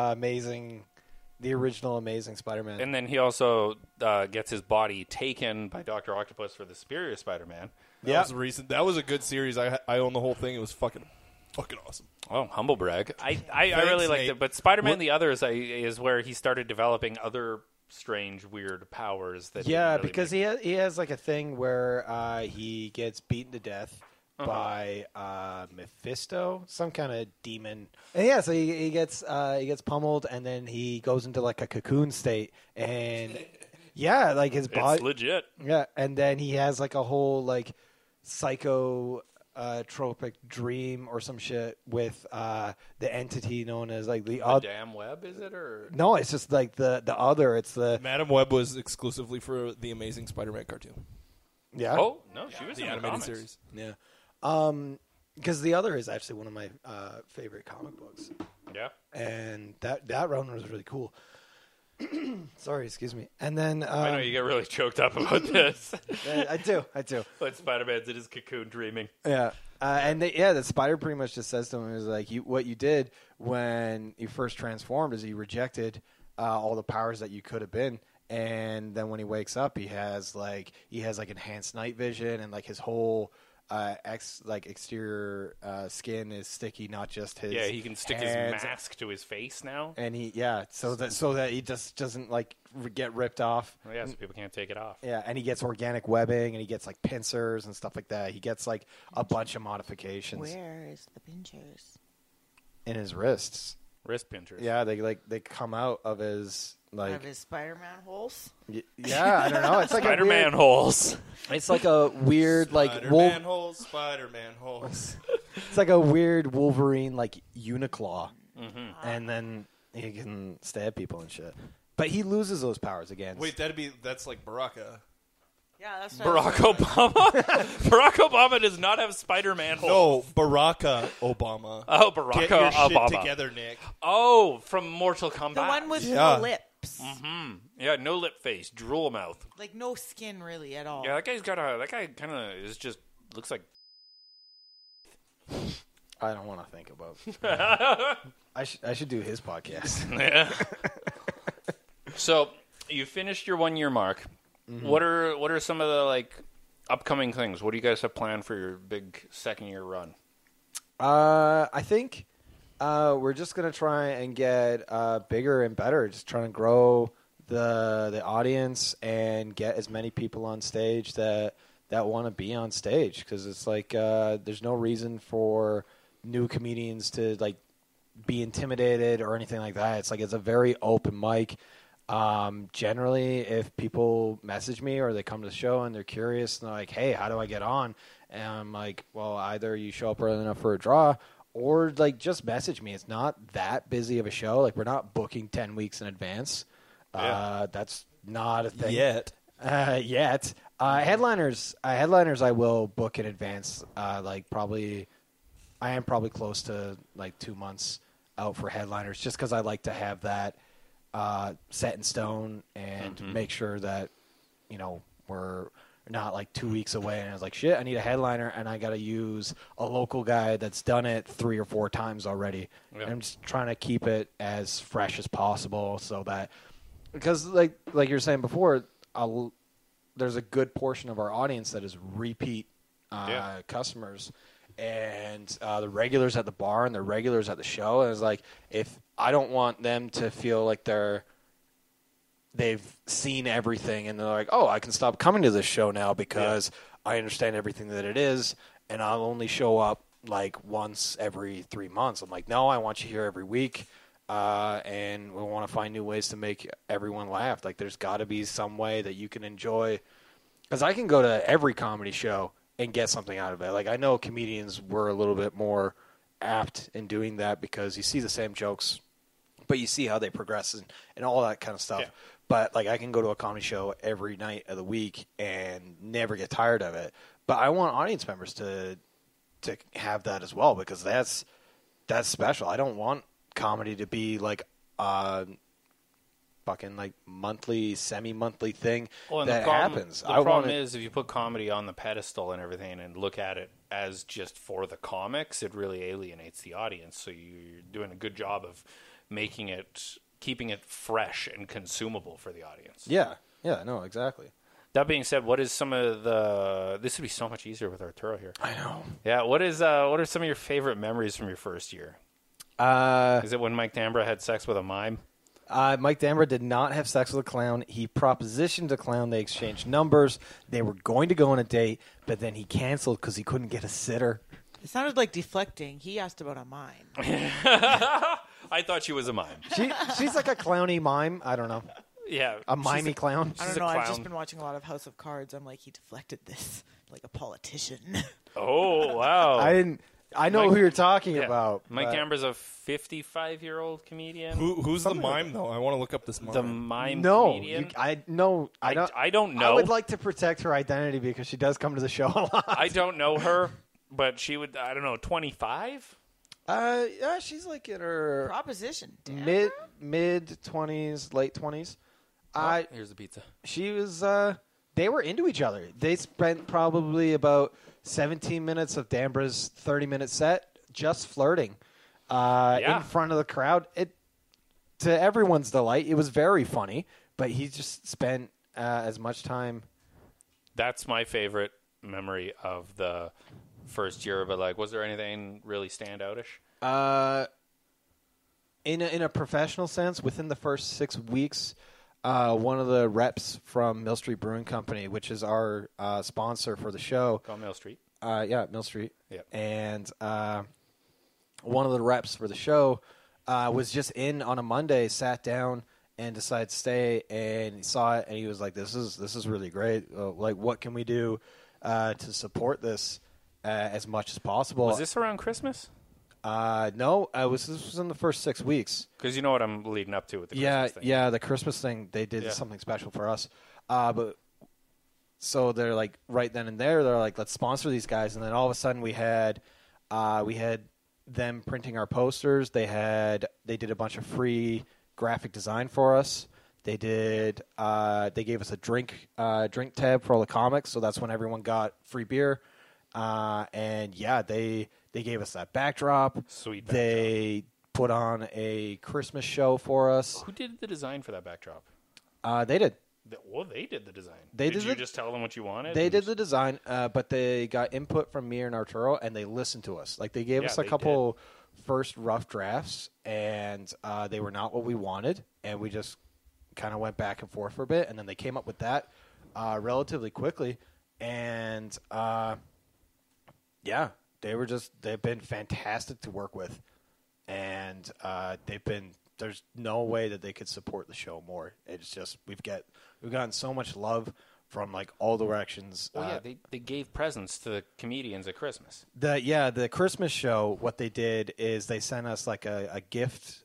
the original Amazing Spider-Man. And then he also gets his body taken by Dr. Octopus for the Superior Spider-Man. That was recent. That was a good series. I own the whole thing. It was fucking awesome. Oh, humble brag. I really liked Nate. it. But Spider-Man What- the Others is where he started developing other strange, weird powers. That Yeah, didn't really because make- he has like a thing where he gets beaten to death by Mephisto, some kind of demon. And yeah, so he gets pummeled, and then he goes into like a cocoon state, and yeah, like his It's body. legit. Yeah, and then he has like a whole like psychotropic dream or some shit with the entity known as like the The other. damn web, is it? Or No, it's just like the other. It's the Madam Web was exclusively for the Amazing Spider-Man cartoon, yeah. Oh, no, she was the in the animated comics. series. Yeah. Because the other is actually one of my favorite comic books, Yeah. and that run was really cool. Sorry, excuse me. And then I know you get really choked up about this. I do. But Spider-Man's in his cocoon dreaming. Yeah. The spider pretty much just says to him is like, what you did when you first transformed is you rejected all the powers that you could have been. And then when he wakes up, he has like enhanced night vision, and like his whole exterior skin is sticky, not just his. Yeah, he can stick his hands. mask to his face now. And so that he just doesn't like get ripped off. Oh, yeah, so people can't take it off. Yeah, and he gets organic webbing, and he gets like pincers and stuff like that. He gets like a bunch of modifications Where is the pinchers? in his wrists. Wrist pinchers. Yeah, they come out of his Of his Spider-Man holes? yeah, I don't know. It's like Spider-Man holes. It's like a weird like Spider-Man holes, Spider-Man holes. It's like a weird Wolverine like Uniclaw, and then he can stab people and shit. But he loses those powers again. Wait, that's like Baraka. Yeah, that's what Barack Obama. Barack Obama does not have Spider-Man holes. No, Baraka Obama. Oh, Barack Get your Obama. shit together, Nick. Oh, from Mortal Kombat. the one with Yeah. no lips. Yeah, no lip face, drool mouth. Like no skin really at all. Yeah, that guy kind of is just looks like. I don't want to think about. I should do his podcast. Yeah. So you finished your 1 year mark. Mm-hmm. What are some of the like upcoming things? What do you guys have planned for your big second year run? I think we're just gonna try and get bigger and better. Just trying to grow the audience and get as many people on stage that want to be on stage, because it's like there's no reason for new comedians to like be intimidated or anything like that. It's like it's a very open mic. Generally, if people message me or they come to the show and they're curious and they're like, hey, how do I get on? And I'm like, well, either you show up early enough for a draw or like just message me. It's not that busy of a show. Like, we're not booking 10 weeks in advance. Yeah. That's not a thing Yet. Headliners I will book in advance. I am probably close to like 2 months out for headliners, just because I like to have that set in stone and make sure that, you know, we're not like 2 weeks away and I was like, shit, I need a headliner and I got to use a local guy that's done it 3 or 4 times already. Yeah. And I'm just trying to keep it as fresh as possible, so that, because like you were saying before, there's a good portion of our audience that is repeat customers, and the regulars at the bar and the regulars at the show. And it's like, if I don't want them to feel like they've seen everything and they're like, oh, I can stop coming to this show now because I understand everything that it is, and I'll only show up like once every 3 months. I'm like, no, I want you here every week. And we want to find new ways to make everyone laugh. Like, there's got to be some way that you can enjoy, because I can go to every comedy show and get something out of it. Like, I know comedians were a little bit more apt in doing that because you see the same jokes, but you see how they progress and all that kind of stuff. Yeah. But like, I can go to a comedy show every night of the week and never get tired of it. But I want audience members to have that as well, because that's special. I don't want comedy to be like fucking like monthly, semi-monthly thing that happens. The problem is, if you put comedy on the pedestal and everything and look at it as just for the comics, it really alienates the audience. So you're doing a good job of keeping it fresh and consumable for the audience. Yeah, no, exactly. That being said, what is some of the? This would be so much easier with Arturo here. I know. Yeah, what are some of your favorite memories from your first year? Is it when Mike Tambra had sex with a mime? Mike Tambra did not have sex with a clown. He propositioned a clown. They exchanged numbers. They were going to go on a date, but then he canceled because he couldn't get a sitter. It sounded like deflecting. He asked about a mime. I thought she was a mime. She's like a clowny mime. I don't know. Yeah, A mimey clown. I She's don't a know. I've just clown. been watching a lot of House of Cards. I'm like, he deflected this like a politician. Oh wow! I know who you're talking about. Mike but- Tambra's a 55-year-old comedian. Who's the mime, though? I want to look up this mime. The mime No, comedian? I don't. I don't know. I would like to protect her identity because she does come to the show a lot. I don't know her, but she would. I don't know. 25. Yeah, she's like in her Proposition. Damn. mid 20s, late 20s. Here's the pizza. She was. They were into each other. They spent probably about 17 minutes of Dambra's 30-minute set just flirting in front of the crowd. to everyone's delight, it was very funny. But he just spent as much time. That's my favorite memory of the first year. But like, was there anything really standoutish? In a professional sense, within the first 6 weeks, one of the reps from Mill Street Brewing Company, which is our sponsor for the show. Call Mill Street. Mill Street. Yep. And one of the reps for the show was just in on a Monday, sat down, and decided to stay, and he saw it, and he was like, this is really great. Like, what can we do to support this as much as possible? Was this around Christmas? No, this was in the first 6 weeks. Because you know what I'm leading up to with the Christmas thing. Yeah, the Christmas thing, they did something special for us. But so they're like, right then and there, they're like, let's sponsor these guys. And then all of a sudden we had them printing our posters. They did a bunch of free graphic design for us. They did. They gave us a drink tab for all the comics. So that's when everyone got free beer. And yeah, they gave us that backdrop. Sweet backdrop. They put on a Christmas show for us. Who did the design for that backdrop? They did. They did the design. Did you just tell them what you wanted? They did the design, but they got input from me and Arturo, and they listened to us. Like, they gave us a couple first rough drafts, and they were not what we wanted, and we just kind of went back and forth for a bit, and then they came up with that relatively quickly, and yeah, they've been fantastic to work with, and there's no way that they could support the show more. It's just we've gotten so much love from like all directions. They gave presents to the comedians at Christmas. The Christmas show, what they did is they sent us like a gift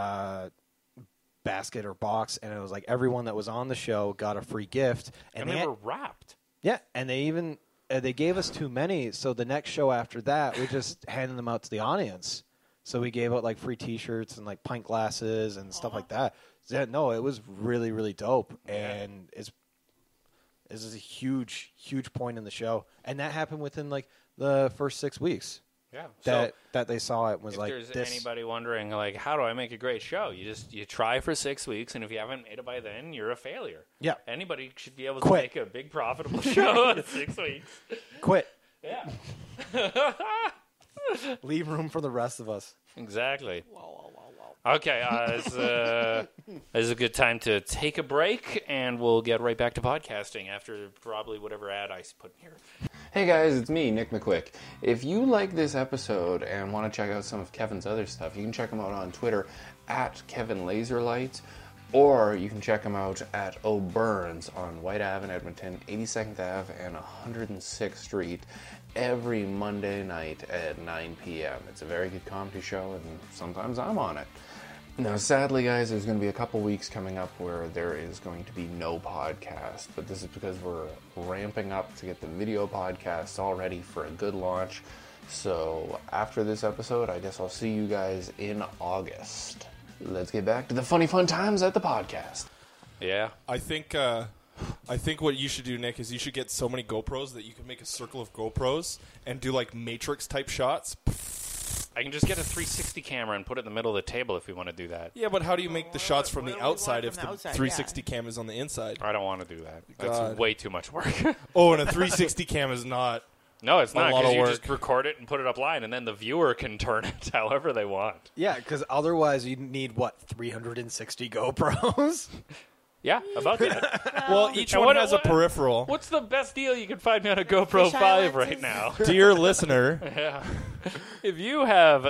basket or box, and it was like everyone that was on the show got a free gift, and they were wrapped. Yeah, and they even they gave us too many, so the next show after that, we just handed them out to the audience. So we gave out like free T-shirts and like pint glasses and stuff like that. Yeah, no, it was really, really dope, and this is a huge, huge point in the show, and that happened within like the first 6 weeks. Yeah, that they saw it was if like. If there's anybody wondering, like, how do I make a great show? You try for 6 weeks, and if you haven't made it by then, you're a failure. Yeah, anybody should be able to make a big profitable show in 6 weeks. Quit. Yeah. Leave room for the rest of us. Exactly. Okay, this is a good time to take a break, and we'll get right back to podcasting after probably whatever ad I put in here. Hey guys, it's me, Nick McQuick. If you like this episode and want to check out some of Kevin's other stuff, you can check him out on Twitter at Kevin Laserlight, or you can check him out at O'Byrne's on White Ave in Edmonton, 82nd Ave and 106th Street, every Monday night at 9 p.m. It's a very good comedy show, and sometimes I'm on it. Now, sadly, guys, there's going to be a couple weeks coming up where there is going to be no podcast, but this is because we're ramping up to get the video podcasts all ready for a good launch. So after this episode, I guess I'll see you guys in August. Let's get back to the funny fun times at the podcast. Yeah. I think what you should do, Nick, is you should get so many GoPros that you can make a circle of GoPros and do like Matrix type shots. I can just get a 360 camera and put it in the middle of the table if we want to do that. Yeah, but how do you make the shots from the outside if the outside, 360 cam is on the inside? I don't want to do that. God. That's way too much work. Oh, and a 360 cam is not. No, it's not, a lot because of you work. just record it and put it up line, and then the viewer can turn it however they want. Yeah, because otherwise you need, 360 GoPros? Yeah, about that. Well, each one has a peripheral. What's the best deal you can find me on a GoPro 5 right now? Dear listener, Yeah. If you have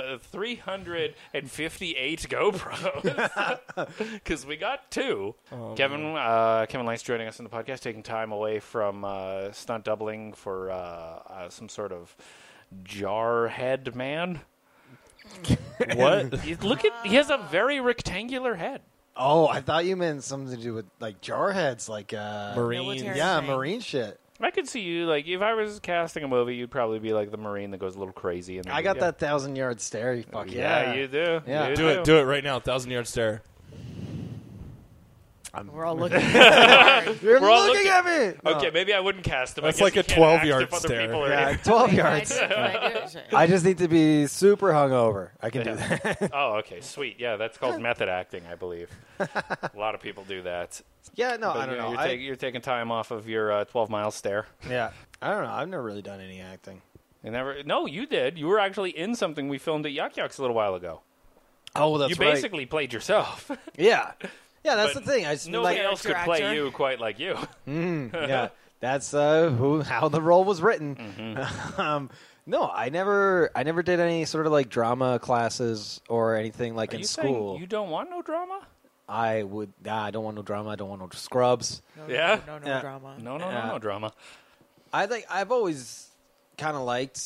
358 GoPros, because we got two. Kevin Light's joining us on the podcast, taking time away from stunt doubling for some sort of jarhead man. what? He has a very rectangular head. Oh, I thought you meant something to do with like jarheads, like Marines. Yeah, marine shit. I could see you, like, if I was casting a movie, you'd probably be like the Marine that goes a little crazy. And I got that 1,000-yard stare. Fuck yeah. You do. Yeah. You Do it right now. 1,000-yard stare. We're all looking at him. You're We're all looking at me. Okay, maybe I wouldn't cast him. I That's guess like you a can't 12-yard act if other stare. people are Yeah, in. 12 Can yards. I do it? I just need to be super hungover. I can do that. Oh, okay, sweet. Yeah, that's called method acting, I believe. A lot of people do that. Yeah, no, But, I don't know. You're taking time off of your 12-mile stare. Yeah, I don't know. I've never really done any acting. You never? No, you did. You were actually in something we filmed at Yuck Yucks a little while ago. Oh, that's You basically played yourself. Yeah, yeah. That's But the thing. I just Nobody like. else could Character play actor. you quite like you. Yeah, that's how the role was written. No, I never did any sort of like drama classes or anything like Are in you school. saying you don't want no drama? I would. I don't want no drama. I don't want no scrubs. Yeah? No Yeah. drama. No drama. I've always kind of liked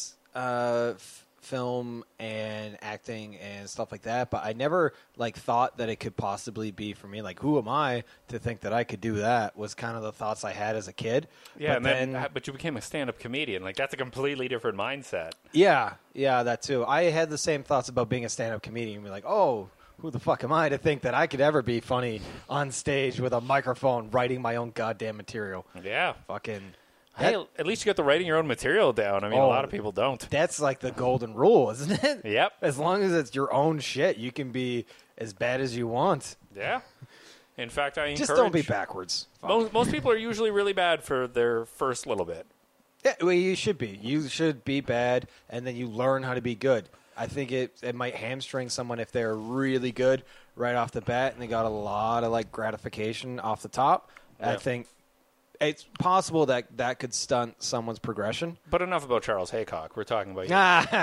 film and acting and stuff like that, but I never like thought that it could possibly be for me. Like, who am I to think that I could do that? Was kind of the thoughts I had as a kid. Yeah, but and then but you became a stand-up comedian. Like that's a completely different mindset. yeah, that too. I had the same thoughts about being a stand-up comedian. Be like, oh, who the fuck am I to think that I could ever be funny on stage with a microphone writing my own goddamn material? Yeah. Fucking. Hey, at least you got the writing your own material down. I mean, a Oh. lot of people don't. That's like the golden rule, isn't it? Yep. As long as it's your own shit, you can be as bad as you want. Yeah. In fact, I encourage... Just don't be backwards. Fuck. Most people are usually really bad for their first little bit. Yeah, well, you should be. You should be bad, and then you learn how to be good. I think it might hamstring someone if they're really good right off the bat, and they got a lot of like gratification off the top. I Yeah. think it's possible that that could stunt someone's progression. But enough about Charles Haycock. We're talking about you.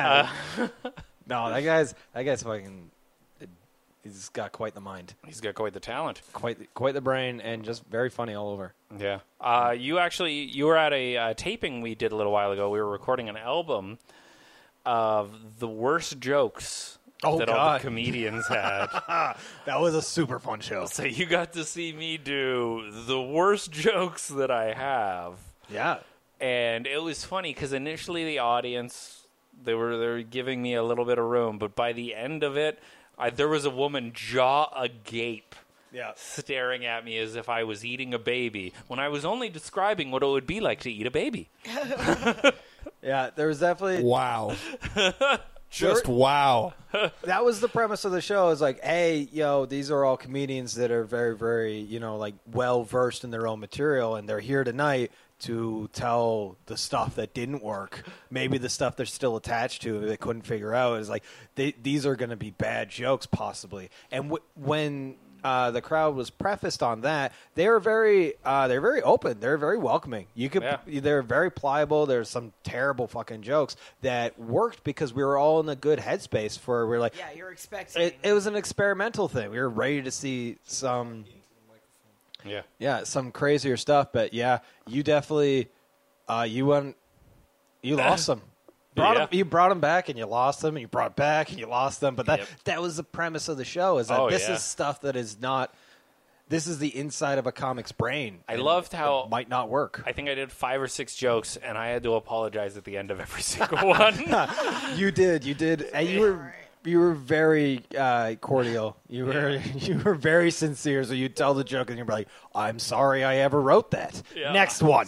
No, that guy's fucking. He's got quite the mind, He's got quite the talent. quite the brain, and just very funny all over. Yeah. You were at a taping we did a little while ago. We were recording an album of the worst jokes Oh, that all God. the comedians had. That was a super fun show. So you got to see me do the worst jokes that I have. Yeah. And it was funny because initially the audience, they were giving me a little bit of room, but by the end of it, there was a woman jaw agape Yeah. staring at me as if I was eating a baby when I was only describing what it would be like to eat a baby. Yeah, there was definitely Wow. Just wow. that was the premise of the show. Is like, hey, these are all comedians that are very, very, like well versed in their own material, and they're here tonight to tell the stuff that didn't work. Maybe the stuff they're still attached to they couldn't figure out is like these are going to be bad jokes possibly. And when the crowd was prefaced on that, they're very open. They're very welcoming. They're very pliable. There's some terrible fucking jokes that worked because we were all in a good headspace for. We're like, Yeah, you're expecting. it was an experimental thing. We were ready to see some. Yeah. Yeah, some crazier stuff, but yeah, you definitely you lost them. You brought them back and you lost them, and you brought back and you lost them. But that was the premise of the show: is that this is stuff that is not. This is the inside of a comic's brain. I loved how it might not work. I think I did 5 or 6 jokes, and I had to apologize at the end of every single one. You did, and you were very cordial. You were very sincere. So you'd tell the joke, and you'd be like, "I'm sorry, I ever wrote that." Yeah. Next one.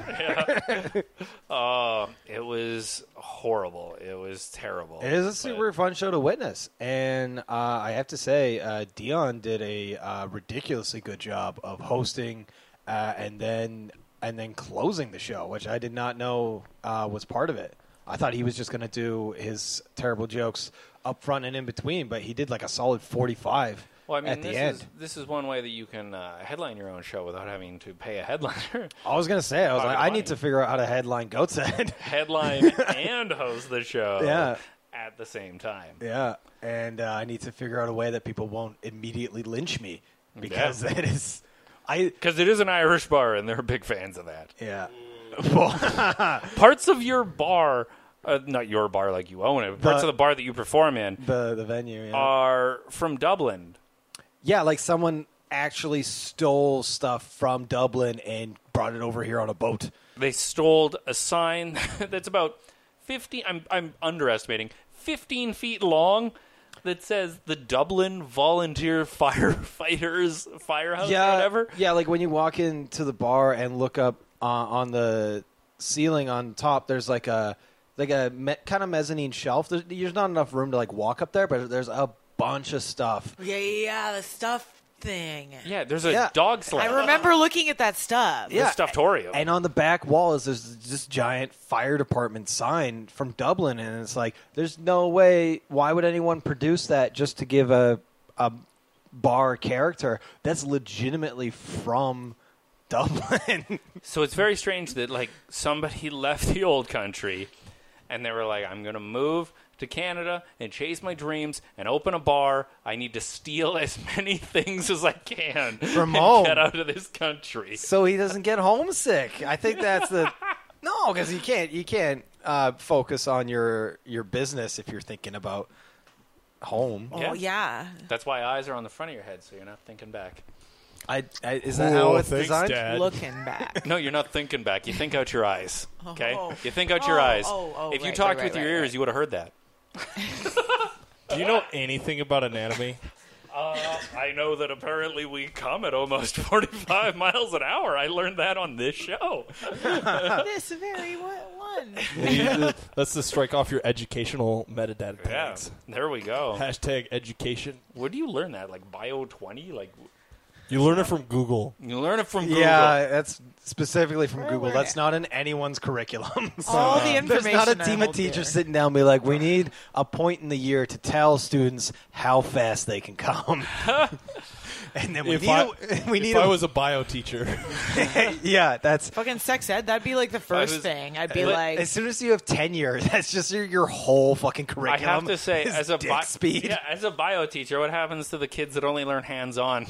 It was horrible. It was terrible. It is a super fun show to witness, and I have to say, Dion did a ridiculously good job of hosting and then closing the show, which I did not know was part of it. I thought he was just going to do his terrible jokes up front and in between, but he did like a solid 45 Well, I mean, at the end. This is one way that you can headline your own show without having to pay a headliner. I was going to say, Pocket I money. need to figure out how to headline Goat's Head. Headline and host the show Yeah. at the same time. Yeah, and I need to figure out a way that people won't immediately lynch me because that is... Because it is an Irish bar, and they're big fans of that. Yeah. Parts of your bar, not your bar like you own it, parts of the bar that you perform in The venue, yeah. are from Dublin. Yeah, like someone actually stole stuff from Dublin and brought it over here on a boat. They stole a sign that's about 15, I'm underestimating, 15 feet long that says the Dublin Volunteer Firefighters Firehouse or Yeah, whatever? yeah. Like when you walk into the bar and look up on the ceiling on top, there's like a kind of mezzanine shelf. There's not enough room to like walk up there, but there's a bunch of stuff. Yeah, the stuff thing. Yeah, there's a Yeah. dog sled. I remember looking at that stuff. The Stufftorium. And on the back wall is this giant fire department sign from Dublin, and it's like, there's no way. Why would anyone produce that just to give a bar character that's legitimately from Dublin? So it's very strange that like somebody left the old country and they were like, I'm going to move to Canada and chase my dreams and open a bar. I need to steal as many things as I can From and home. get out of this country. So he doesn't get homesick. I think that's the no, because you can't focus on your business if you're thinking about home. Oh, yeah. That's why eyes are on the front of your head, so you're not thinking back. Is that how it's thanks, designed? Dad. Looking back. No, you're not thinking back. You think out your eyes. Okay? Oh. You think out your eyes. If you right, talked right, with your right, ears, right. you would have heard that. Do you know anything about anatomy? I know that apparently we come at almost 45 miles an hour. I learned that on this show. This very one. That's to strike off your educational metadata Yeah, tags. there we go. Hashtag education. Where do you learn that? Like Bio 20? Like You learn it from Google. you learn it from Google. Yeah, that's specifically from Where Google. were That's it? not in anyone's curriculum. All the There's information not a I team of hold teachers there. sitting down and be like, we need a point in the year to tell students how fast they can come. And then we If need I was a bio teacher, yeah, that's Fucking sex ed, that'd be like the first was- thing. I'd be But like, as soon as you have tenure, that's just your whole fucking I curriculum. have to say, is as a dick speed. yeah, as a bio teacher, what happens to the kids that only learn hands-on?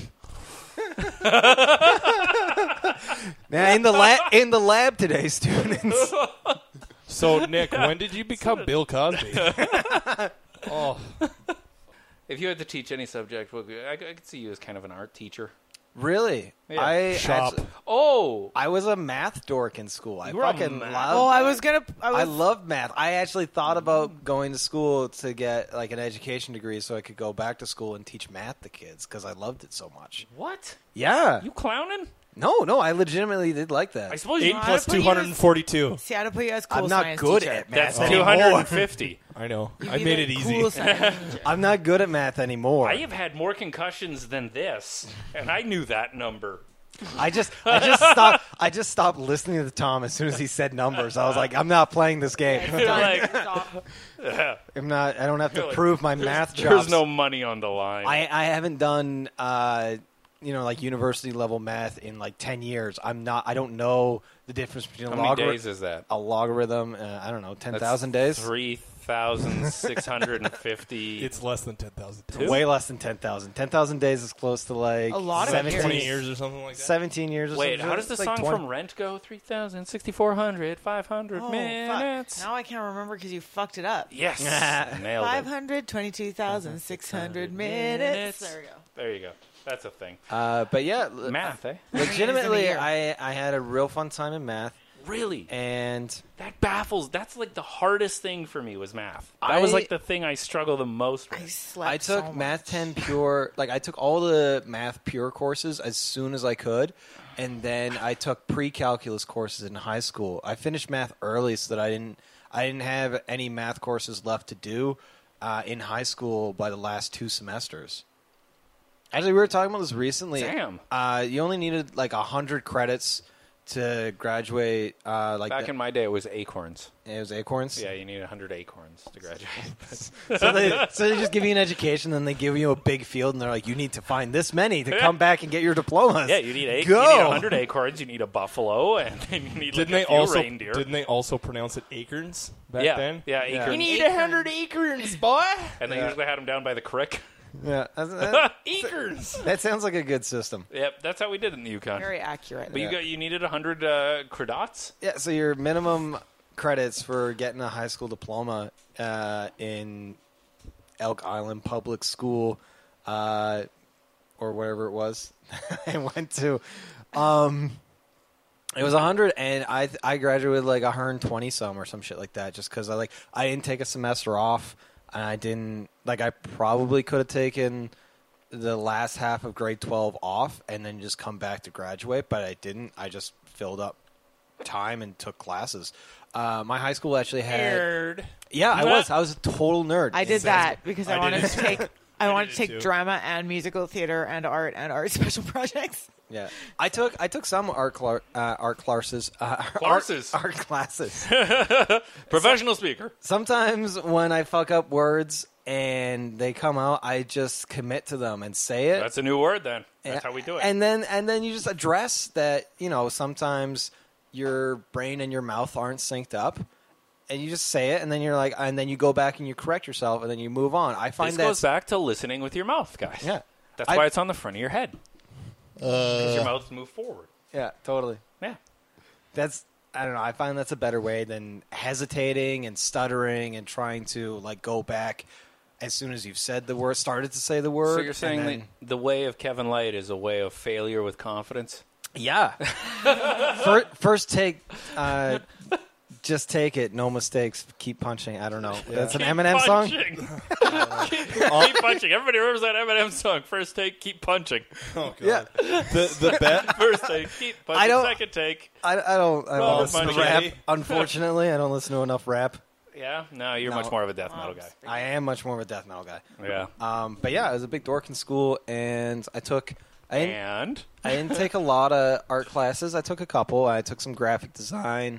Man, in the lab today, students. so Nick, when did you become Bill Cosby? Oh, If you had to teach any subject, I could see you as kind of an art teacher. Really? Yeah. Shop. I was a math dork in school. I You were a fucking math- loved. I I love math. I actually thought about going to school to get like an education degree so I could go back to school and teach math to kids because I loved it so much. What? Yeah. You clowning? No, I legitimately did like that. I suppose 8 you plus put you as- 242. see, I'd put you as cool I'm not science good teacher. at math That's anymore. 250. I know. You'd I be made the it easy. cool science teacher. I'm not good at math anymore. I have had more concussions than this, and I knew that number. I just stopped listening to Tom as soon as he said numbers. I was like, I'm not playing this game. You're like, Stop. yeah, I don't have to You're like, prove my math there's chops. no money on the line. I haven't done like university level math in like 10 years. I don't know the difference between How many days is that? a logarithm. I don't know, 10,000 days. 3,650. It's less than 10,000. Two? Way less than 10,000. 10,000 days is close to like A lot of 17 20 years or something like that. 17 years or Wait, something. how does the It's song like 20. from Rent go? 3,000, 6,400, 500 Oh, minutes. fuck. Now I can't remember because you fucked it up. Yes, nailed it. 522,600 minutes. There we go. There you go. That's a thing. But yeah, Math, eh? legitimately, Year. I had a real fun time in math, Really? and That baffles. That's like the hardest thing for me was math. That was I- like the thing I struggle the most I with. slept I took so Math much. 10 Pure. Like I took all the Math Pure courses as soon as I could, and then I took pre-calculus courses in high school. I finished math early so that I didn't have any math courses left to do in high school by the last 2 semesters. Actually, we were talking about this recently. Damn. You only needed like 100 credits to graduate. Back in my day, it was acorns. it was Acorns. Yeah, you need 100 acorns to graduate. So they just give you an education, then they give you a big field, and they're like, you need to find this many to come back and get your diplomas. Yeah, you need Go. You need 100 acorns. You need a buffalo, and then you need like a few reindeer. Didn't they also pronounce it acorns back yeah, then? yeah, Yeah. acorns. You need 100 acorns, boy. And they usually had them down by the creek. Yeah, that, Acorns. that sounds like a good system. Yep, that's how we did it in the Yukon. Very accurate. But you needed 100 credits. Yeah, so your minimum credits for getting a high school diploma in Elk Island Public School, or whatever it was, I went to. It was 100, and I graduated like 120 some or some shit like that, just because I didn't take a semester off. and I didn't I probably could have taken the last half of grade 12 off and then just come back to graduate, but I didn't. I just filled up time and took classes. My high school actually had Nerd. Yeah, I was a total nerd. I did that because I wanted to take did it take too. drama and musical theater and art special projects. Yeah, I took some art classes. Classes. Art classes. Professional speaker. Sometimes when I fuck up words and they come out, I just commit to them and say it. That's a new word then. That's how we do it. And then you just address that, sometimes your brain and your mouth aren't synced up. And you just say it, and then you're like, and then you go back and you correct yourself, and then you move on. I find this that goes back to listening with your mouth, guys. Yeah. That's why it's on the front of your head. Because your mouths move forward. Yeah, totally. Yeah. I don't know. I find that's a better way than hesitating and stuttering and trying to go back as soon as you've said the word, started to say the word. So you're saying the way of Kevin Light is a way of failure with confidence? Yeah. First take. Just take it, no mistakes. Keep punching. I don't know. That's an Eminem song. Keep punching. Everybody remembers that Eminem song. First take, keep punching. Oh, God. Yeah. The bet. First take, keep punching. I don't- Second take. I don't listen to Monday. rap. Unfortunately, I don't listen to enough rap. Yeah? No, you're much more of a death metal guy. I am much more of a death metal guy. Yeah. But yeah, I was a big dork in school, and I And? didn't take a lot of art classes. I took a couple. I took some graphic design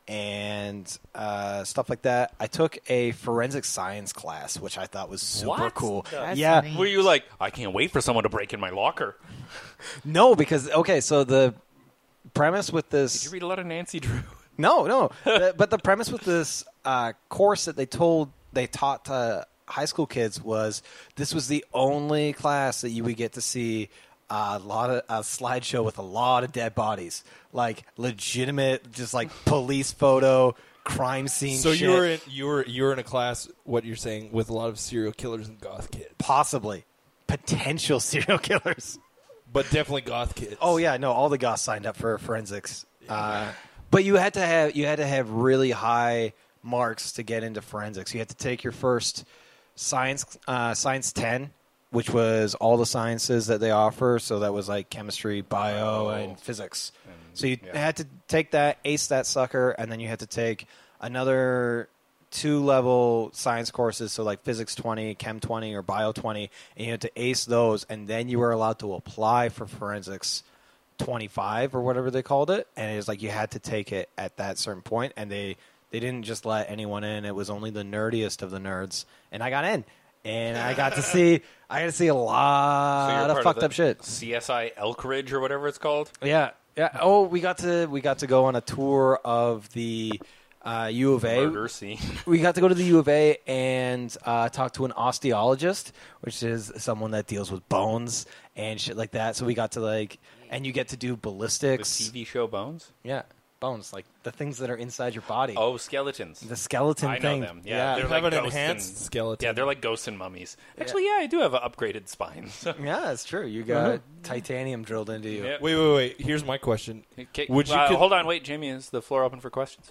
and stuff like that. I took a forensic science class, which I thought was super What? cool. That's Yeah. neat. Were you like, I can't wait for someone to break in my locker? No, because, okay, so the premise with this... Did you read a lot of Nancy Drew? No. But the premise with this course that they taught to high school kids was this was the only class that you would get to see a slideshow with a lot of dead bodies, like legitimate, just like police photo, crime scene. So shit. you were in a class. What you're saying with a lot of serial killers and goth kids, Possibly potential serial killers. but definitely goth kids. Oh yeah, no, all the goths signed up for forensics. But you had to have really high marks to get into forensics. You had to take your first science 10, which was all the sciences that they offer. So that was like chemistry, bio, and physics. So you had to take that, ace that sucker, and then you had to take another 2-level science courses, so like physics 20, chem 20, or bio 20, and you had to ace those, and then you were allowed to apply for forensics 25 or whatever they called it, and it was like you had to take it at that certain point, and they didn't just let anyone in. It was only the nerdiest of the nerds, and I got in, and I got to see a lot of fucked up shit. CSI Elk Ridge or whatever it's called? Yeah. Oh, we got to go on a tour of the U of A. Murder scene. We got to go to the U of A and talk to an osteologist, which is someone that deals with bones and shit like that. So we got to and you get to do The ballistics. TV show Bones? Yeah, bones, like the things that are inside your body. Oh, skeletons. The skeleton I know thing. them. Yeah, they're You have like an ghosts enhanced and- skeleton. Yeah, they're like ghosts and mummies. Actually, yeah, I do have an upgraded spine. So. Yeah, that's true. You got titanium drilled into you. Yeah. Wait. Here's my question. Okay, Would you hold on, wait, Jamie, is the floor open for questions?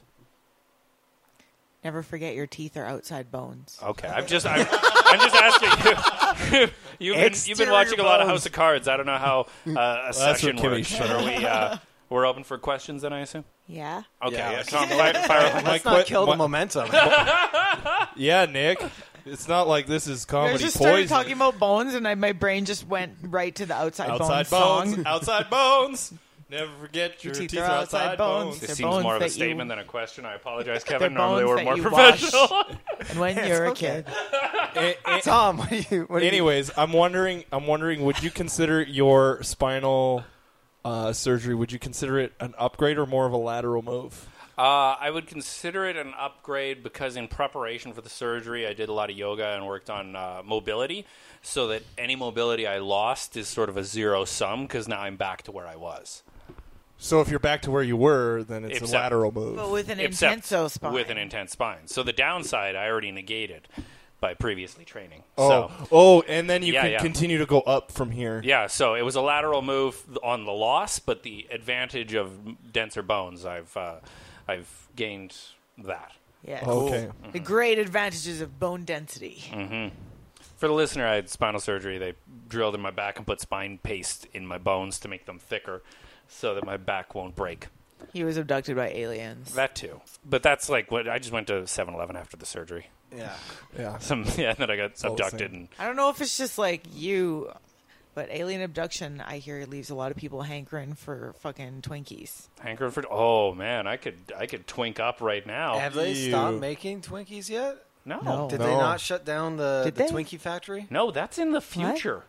Never forget your teeth are outside bones. Okay, I'm just asking you. You've been watching a lot of House of Cards. I don't know how a session what Kimmy works. said. But are we're open for questions then, I assume? Yeah. Okay, Yeah. Tom, fire Let's not kill the momentum. Yeah, Nick. It's not like this is I comedy just started poison. talking about bones, and my brain just went right to the outside Outside bones bones. song. Outside bones. Never forget your teeth are outside bones. This They're seems bones more of a that you- statement than a question. I apologize, They're Kevin. Normally bones we're that more you professional. And when you're a kid. Tom, what do you? Anyways, I'm wondering, would you consider your spinal surgery? Would you consider it an upgrade or more of a lateral move? I would consider it an upgrade because in preparation for the surgery, I did a lot of yoga and worked on mobility, so that any mobility I lost is sort of a zero sum because now I'm back to where I was. So if you're back to where you were, then it's Except- a lateral move. But with an Except intenso spine. with an intense spine. So the downside I already negated by previously training. And then you can continue to go up from here. Yeah, so it was a lateral move on the loss, but the advantage of denser bones, I've gained that. Yes. Okay. The great advantages of bone density. For the listener, I had spinal surgery. They drilled in my back and put spine paste in my bones to make them thicker so that my back won't break. He was abducted by aliens. That too. But that's like what I just went to 7-Eleven after the surgery. Yeah. Yeah. And then I got all the abducted. same. And I don't know if it's just like you, but alien abduction, I hear, leaves a lot of people hankering for fucking Twinkies. hankering for. Oh man, I could twink up right now. Have they Ew. stopped making Twinkies yet? No. Did No. they not shut down the Did they? Twinkie factory? No, that's in the future.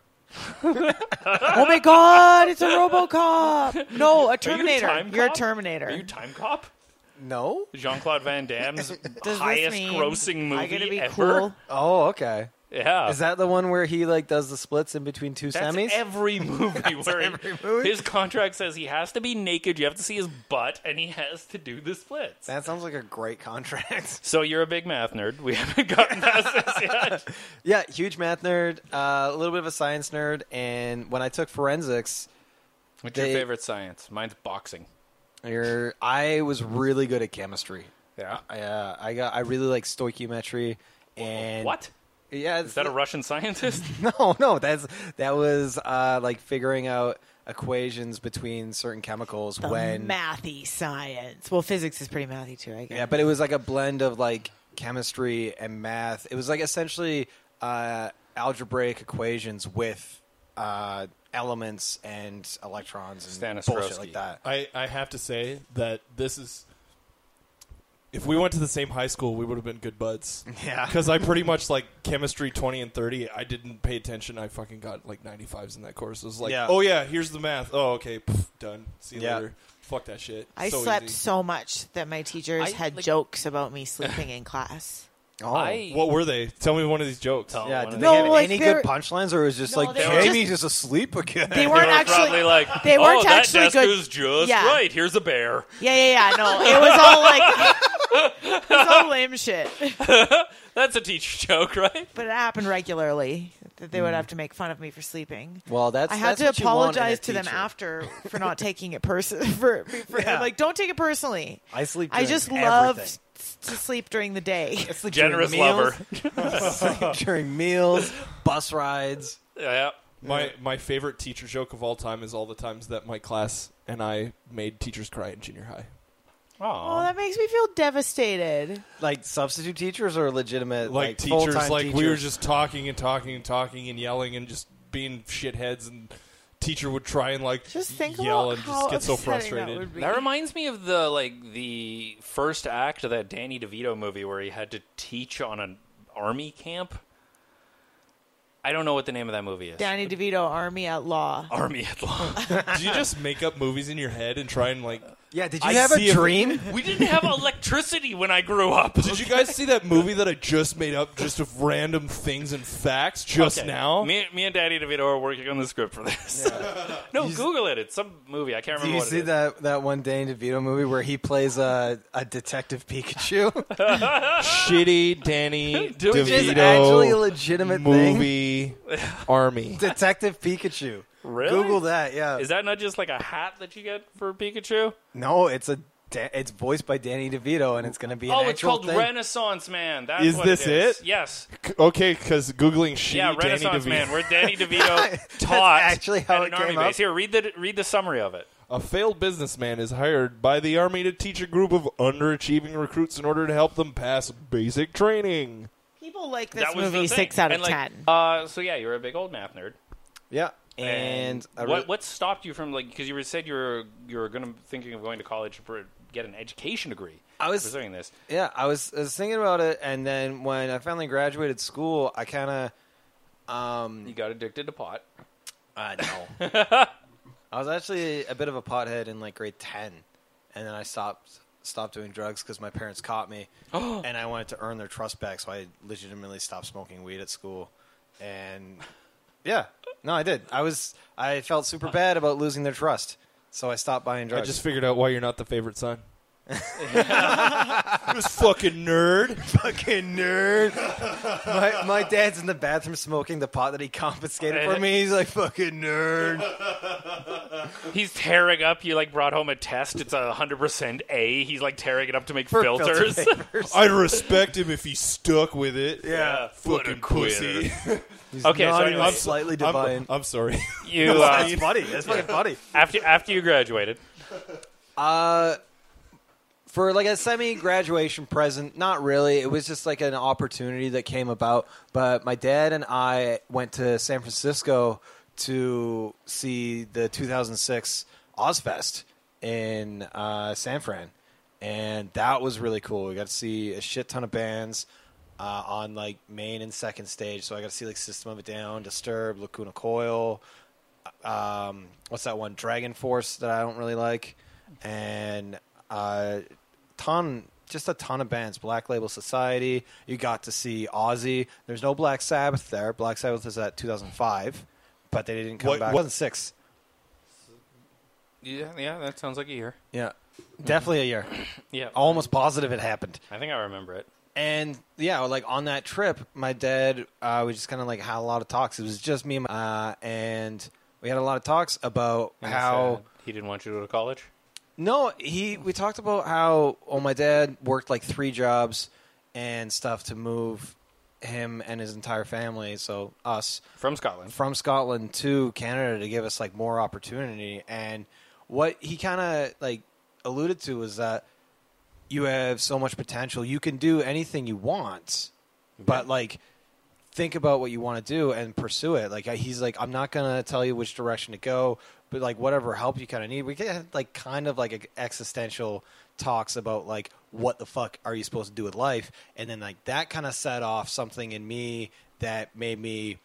Oh my god, it's a RoboCop! No, a Terminator. Time You're a Cop? Terminator. Are you Time Cop? No. Jean-Claude Van Damme's Does this highest mean grossing movie I gotta be ever. cool? Oh, okay. Yeah. Is that the one where he like does the splits in between two That's semis? every movie where every movie? his contract says he has to be naked, you have to see his butt, and he has to do the splits. That sounds like a great contract. So you're a big math nerd. We haven't gotten past this yet. Yeah, huge math nerd, a little bit of a science nerd, and when I took forensics, What's your They- favorite science? Mine's boxing. I was really good at chemistry. Yeah. I really like stoichiometry and What? Yeah, Is that a Russian scientist? No, that was like figuring out equations between certain chemicals The when mathy science. Well, physics is pretty mathy too, I guess. yeah, but it was like a blend of like chemistry and math. It was like essentially algebraic equations with elements and electrons and bullshit Stanislavski. like that. I have to say that this is. If we went to the same high school, we would have been good buds. Yeah. Because I pretty much like chemistry 20 and 30. I didn't pay attention. I fucking got like 95s in that course. It was like, Yeah. oh yeah, here's the math. Oh, okay, pff, done. See you Yeah. later. Fuck that shit. I So slept easy. so much that my teachers had jokes about me sleeping in class. Oh. What were they? Tell me one of these jokes. Tell Yeah, one did of they No, have like any they're- good punchlines, or it was just No, like they were Jamie's just asleep again? They weren't Probably actually. like, they weren't oh, actually that desk good. is just Yeah. right. Here's a bear. Yeah. No, it was all like it was all lame shit. That's a teacher joke, right? But it happened regularly that they would have to make fun of me for sleeping. Well, that's I had that's to what you want in a apologize to them teacher. after for not taking it personally. For Yeah. like, don't take it personally. I sleep. I during just everything. love to sleep during the day. I sleep Generous during lover. meals. Sleep during meals, bus rides. Yeah. My favorite teacher joke of all time is all the times that my class and I made teachers cry in junior high. Oh, that makes me feel devastated. Like substitute teachers or legitimate Like teachers, full-time like teachers? we were just talking and yelling and just being shitheads, and teacher would try and like Just think yell about and how just get so upsetting frustrated. That would be. That reminds me of the first act of that Danny DeVito movie where he had to teach on an army camp. I don't know what the name of that movie is. Danny DeVito, Army at Law. Army at Law. Do you just make up movies in your head and try and like? Yeah, did you I have see a if- dream? We didn't have electricity when I grew up. Did you guys see that movie that I just made up just of random things and facts just Okay. now? Me and Danny DeVito are working on the script for this. No, Google it. It's some movie. I can't Do remember you what see it is. that one Danny DeVito movie where he plays a Detective Pikachu? Shitty Danny Doing- Which is actually a DeVito legitimate thing. movie army. Detective Pikachu. Really? Google that, yeah. Is that not just like a hat that you get for Pikachu? No, it's it's voiced by Danny DeVito, and it's going to be an Oh, actual it's called thing. Renaissance Man. That's Is what this it is. it? Yes. Okay, because googling shitty Yeah, Danny Renaissance DeVito. Man, where Danny DeVito That's taught actually how at it an army came up. base. Here, read the summary of it. A failed businessman is hired by the army to teach a group of underachieving recruits in order to help them pass basic training. People like this That was movie the thing. 6 out of And, like, 10. So yeah, you're a big old math nerd. Yeah, and what stopped you from because you said you were thinking of going to college to get an education degree? I was pursuing this. Yeah, I was thinking about it, and then when I finally graduated school, I kind of You got addicted to pot. no. I was actually a bit of a pothead in like grade 10, and then I stopped doing drugs because my parents caught me, and I wanted to earn their trust back, so I legitimately stopped smoking weed at school, and yeah, no, I did. I felt super bad about losing their trust, so I stopped buying I drugs. just figured out why you're not the favorite son. This fucking nerd. Fucking nerd. My dad's in the bathroom smoking the pot that he confiscated for me. He's like, fucking nerd. He's tearing up. You like brought home a test. It's 100% A. He's like tearing it up to make filters. I'd respect him if he stuck with it. Yeah, Fucking pussy. Okay, so Not anyway, even slightly defiant. I'm sorry. you That's funny. That's fucking funny. after you graduated. For like a semi-graduation present, not really. It was just like an opportunity that came about. But my dad and I went to San Francisco to see the 2006 Ozfest in San Fran. And that was really cool. We got to see a shit ton of bands on like main and second stage. So I got to see like System of a Down, Disturbed, Lacuna Coil. What's that one? Dragon Force that I don't really like. And just a ton of bands. Black Label Society. You got to see Ozzy. There's no Black Sabbath there. Black Sabbath is at 2005, but they didn't come back. It wasn't 6. Yeah, that sounds like a year. Yeah, definitely a year. Yeah, Almost positive it happened. I think I remember it. And yeah, like on that trip, my dad, we just kind of like had a lot of talks. It was just me and we had a lot of talks about And how he didn't want you to go to college. No, we talked about how my dad worked like 3 jobs and stuff to move him and his entire family, so us, From Scotland to Canada to give us like more opportunity. And what he kind of like alluded to was that you have so much potential. You can do anything you want, but like think about what you want to do and pursue it. Like he's like, I'm not gonna tell you which direction to go, but like whatever help you kind of need. We get like kind of like existential talks about like what the fuck are you supposed to do with life, and then like that kind of set off something in me that made me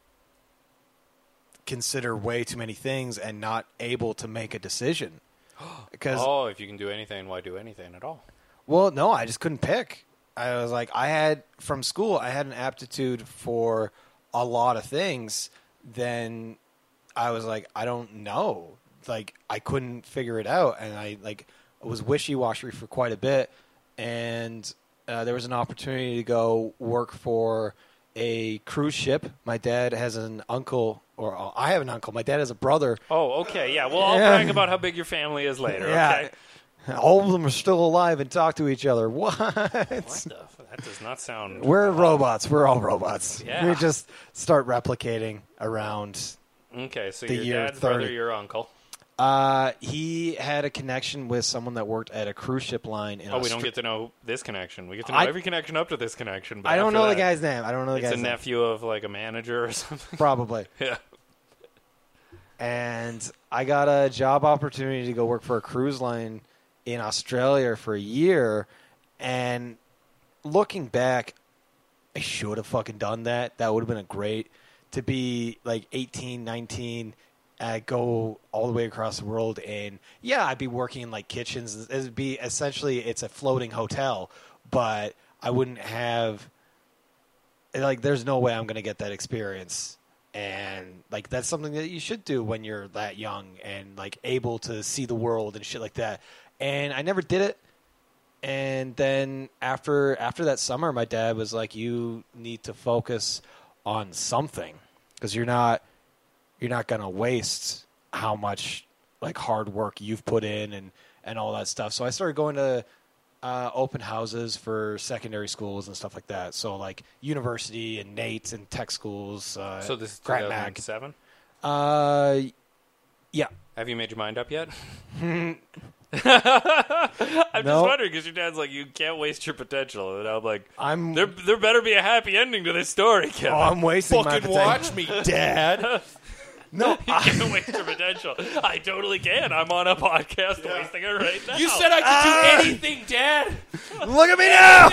consider way too many things and not able to make a decision. Because if you can do anything, why do anything at all? Well, no, I just couldn't pick. I was like, from school, I had an aptitude for a lot of things. Then I was like, I don't know. Like, I couldn't figure it out. And I was wishy-washy for quite a bit. And there was an opportunity to go work for a cruise ship. My dad has an uncle, or I have an uncle. My dad has a brother. Oh, okay, yeah. Well, I'll brag about how big your family is later, okay? All of them are still alive and talk to each other. What? That does not sound... We're robots. We're all robots. Yeah. We just start replicating around. Okay, so the your year dad's 30. brother, your uncle. He had a connection with someone that worked at a cruise ship line in We don't get to know this connection. We get to know every connection up to this connection. But I don't after know the that, guy's name. I don't know the it's guy's a name. nephew of like a manager or something. Probably. Yeah. And I got a job opportunity to go work for a cruise line in Australia for a year. And looking back, I should have fucking done that. That would have been a great to be like 18, 19, go all the way across the world. And yeah, I'd be working in like kitchens. It'd be essentially, it's a floating hotel, but I wouldn't have, like, there's no way I'm going to get that experience. And like, that's something that you should do when you're that young and like able to see the world and shit like that. And I never did it. And then after that summer, my dad was like, you need to focus on something because you're not going to waste how much like hard work you've put in and all that stuff. So I started going to open houses for secondary schools and stuff like that. So like university and NAIT and tech schools. So this is Grant Mac. 2007? Yeah. Have you made your mind up yet? I'm just wondering because your dad's like, you can't waste your potential, and I'm like, there better be a happy ending to this story, Kevin. Oh, I'm wasting my Fucking potential. watch me, Dad. No, You can't waste your potential. I totally can. I'm on a podcast wasting it right now. You said I could do anything, Dad. Look at me now.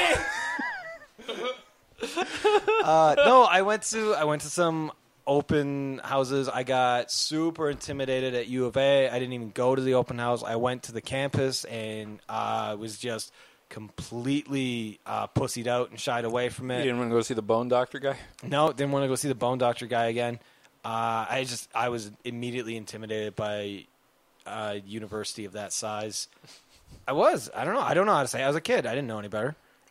No, I went to some open houses. I got super intimidated at U of A. I didn't even go to the open house. I went to the campus and was just completely pussied out and shied away from it. You didn't want to go see the Bone Doctor guy? No, didn't want to go see the Bone Doctor guy again. I was immediately intimidated by a university of that size. I don't know how to say it. I was a kid. I didn't know any better.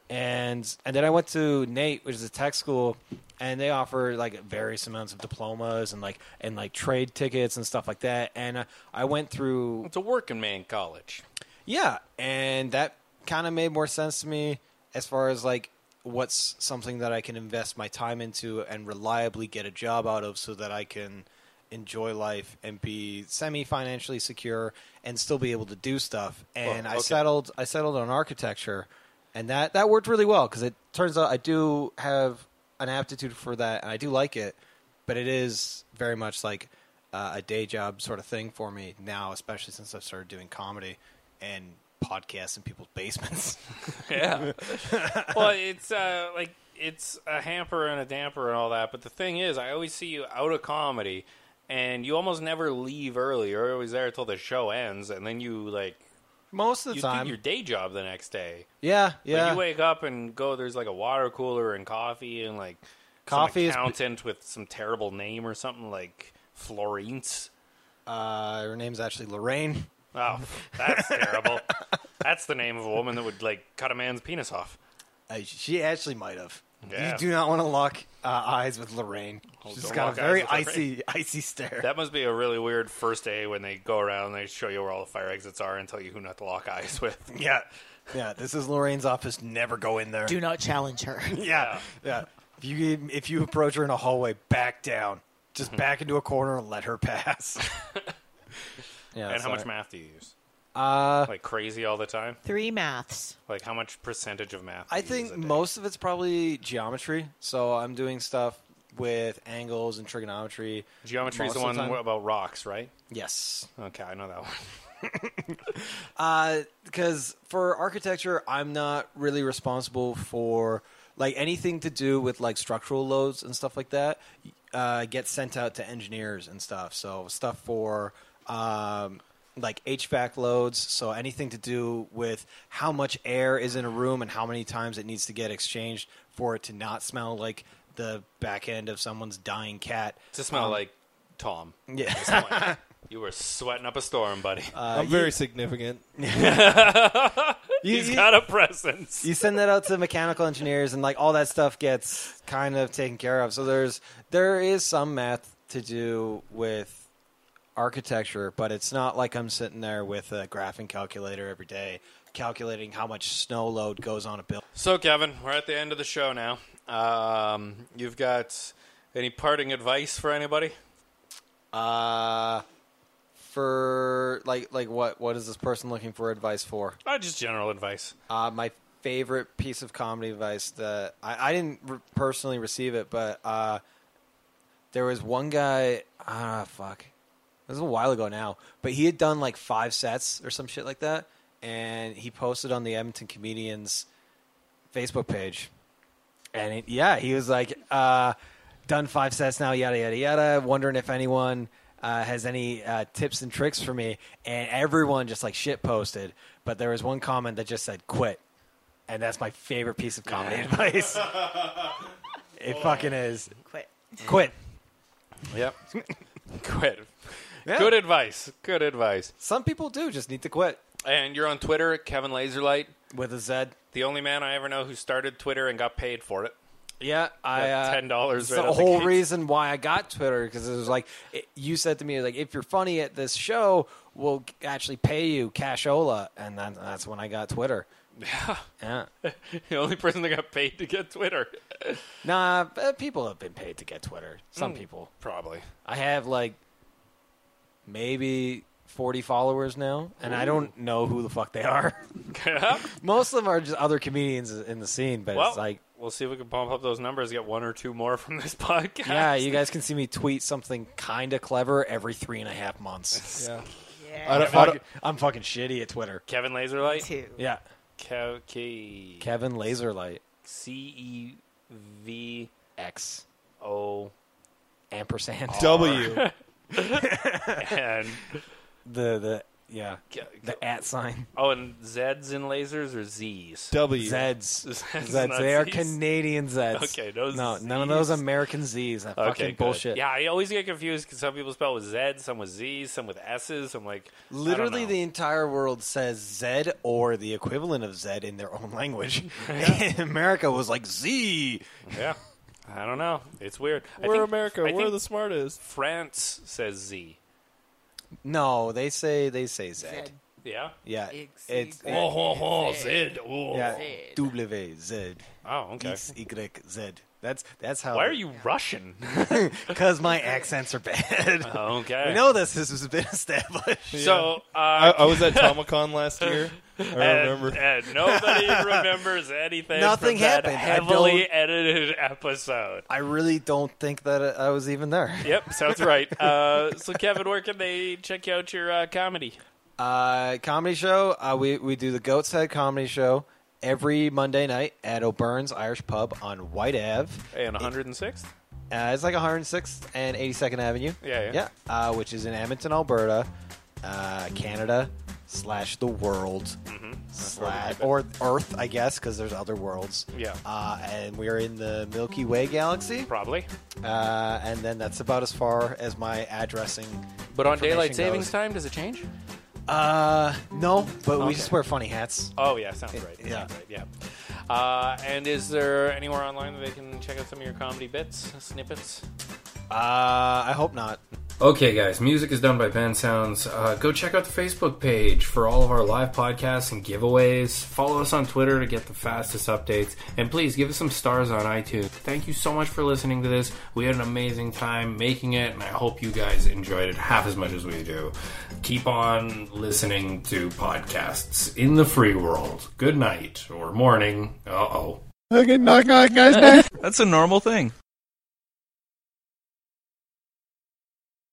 And then I went to NAIT, which is a tech school, and they offer like various amounts of diplomas and like trade tickets and stuff like that. And I went through. It's a working man college. Yeah, and that kind of made more sense to me as far as like what's something that I can invest my time into and reliably get a job out of, so that I can enjoy life and be semi-financially secure and still be able to do stuff. And okay. I settled on architecture, and that worked really well, because it turns out I do have an aptitude for that, and I do like it, but it is very much like a day job sort of thing for me now, especially since I've started doing comedy and podcasts in people's basements. Yeah. Well, it's it's a hamper and a damper and all that, but the thing is, I always see you out of comedy, and you almost never leave early. You're always there until the show ends, and then you Most of the you time. do your day job the next day. Yeah. Like, you wake up and go, there's like a water cooler and coffee and like Coffee is- some accountant with some terrible name or something like Florence. Her name's actually Lorraine. Oh, that's terrible. That's the name of a woman that would like cut a man's penis off. She actually might have. Yeah. You do not want to lock eyes with Lorraine. She's don't got a lock very eyes with icy stare. That must be a really weird first day when they go around and they show you where all the fire exits are and tell you who not to lock eyes with. Yeah. Yeah, this is Lorraine's office. Never go in there. Do not challenge her. Yeah. If you approach her in a hallway, back down. Just back into a corner and let her pass. Yeah. And how much math do you use? Uh, Like crazy all the time? 3 maths. Like how much percentage of math? I do you use think a day? most of it's probably geometry. So I'm doing stuff with angles and trigonometry. Geometry is most the of one time. about rocks, right? Yes. Okay, I know that one. Because for architecture, I'm not really responsible for like anything to do with like structural loads and stuff like that. Gets sent out to engineers and stuff. So stuff for like HVAC loads. So anything to do with how much air is in a room and how many times it needs to get exchanged for it to not smell like the back end of someone's dying cat. To smell like Tom. Yeah. You were sweating up a storm, buddy. I'm very significant. He's got a presence. You send that out to mechanical engineers, and like all that stuff gets kind of taken care of. So there is some math to do with architecture, but it's not like I'm sitting there with a graphing calculator every day calculating how much snow load goes on a building. So, Kevin, we're at the end of the show now. You've got any parting advice for anybody? For like what is this person looking for advice for? Just general advice. My favorite piece of comedy advice that I didn't personally receive it, but there was one guy. Fuck, it was a while ago now, but he had done like 5 sets or some shit like that, and he posted on the Edmonton Comedians Facebook page, and he was like, done 5 sets now, yada yada yada. Wondering if anyone has any tips and tricks for me, and everyone just like shit posted. But there was one comment that just said "quit," and that's my favorite piece of comedy advice. It fucking is. Quit. Yep. Quit. Yeah. Good advice. Good advice. Some people do just need to quit. And you're on Twitter at Kevin Laserlight, With a Z. the only man I ever know who started Twitter and got paid for it. Yeah, $10 It's right the out the whole gates. reason why I got Twitter, because it was like you said to me, like, if you're funny at this show, we'll actually pay you cashola, and that's when I got Twitter. Yeah. The only person that got paid to get Twitter. Nah, people have been paid to get Twitter. Some people. Probably. I have like maybe 40 followers now, and I don't know who the fuck they are. Most of them are just other comedians in the scene, but Well, it's like, we'll see if we can pump up those numbers, get 1 or 2 more from this podcast. yeah, you guys can see me tweet something kind of clever every 3.5 months. Yeah. Yeah. I'm fucking shitty at Twitter. Kevin Laserlight. Too. Yeah. Kevin Laserlight. CEVO X ampersand W. and the Yeah, the at sign. Oh, and Zeds in lasers or Zs? W. Zeds. Zeds, Zeds. not They are Zs? Canadian Zeds. Okay, those no, Zs. none of those American Zs. That Okay, fucking good. bullshit. Yeah, I always get confused because some people spell with Z, some with Z's, some with S's. I'm like, Literally, I don't the know. entire world says Z or the equivalent of Z in their own language. America was like Z. Yeah, I don't know. It's weird. We're America. I We're think the smartest. France says Z. No, they say Z. Zed. Yeah. Yeah, Exactly. it's Zed. Oh. yeah, Zed. W Z. Oh, okay. X Y Z. That's how. Why are you Russian? Because my accents are bad. Okay. We know this. This has been established. So I was at Tomicon last year. I remember. And nobody remembers anything. Nothing from that happened. I heavily don't- edited episode. I really don't think that I was even there. Yep, sounds right. So, Kevin, where can they check out your comedy? Comedy show. We do the Goat's Head comedy show every Monday night at O'Byrne's Irish Pub on White Ave. And 106th? It's like 106th and 82nd Avenue. Yeah. Which is in Edmonton, Alberta, Canada / the world / or Earth, I guess, because there's other worlds. Yeah. And we are in the Milky Way galaxy. Probably. And then that's about as far as my addressing. But on daylight information savings goes. time, does it change? No, but we Okay. just wear funny hats. Oh, yeah, sounds right. Yeah. Sounds right, yeah. And is there anywhere online that they can check out some of your comedy bits, snippets? I hope not. Okay, guys, music is done by Ben Sounds. Go check out the Facebook page for all of our live podcasts and giveaways. Follow us on Twitter to get the fastest updates. And please give us some stars on iTunes. Thank you so much for listening to this. We had an amazing time making it, and I hope you guys enjoyed it half as much as we do. Keep on listening to podcasts in the free world. Good night or morning. Uh-oh. Okay, knock, knock, guys. That's a normal thing.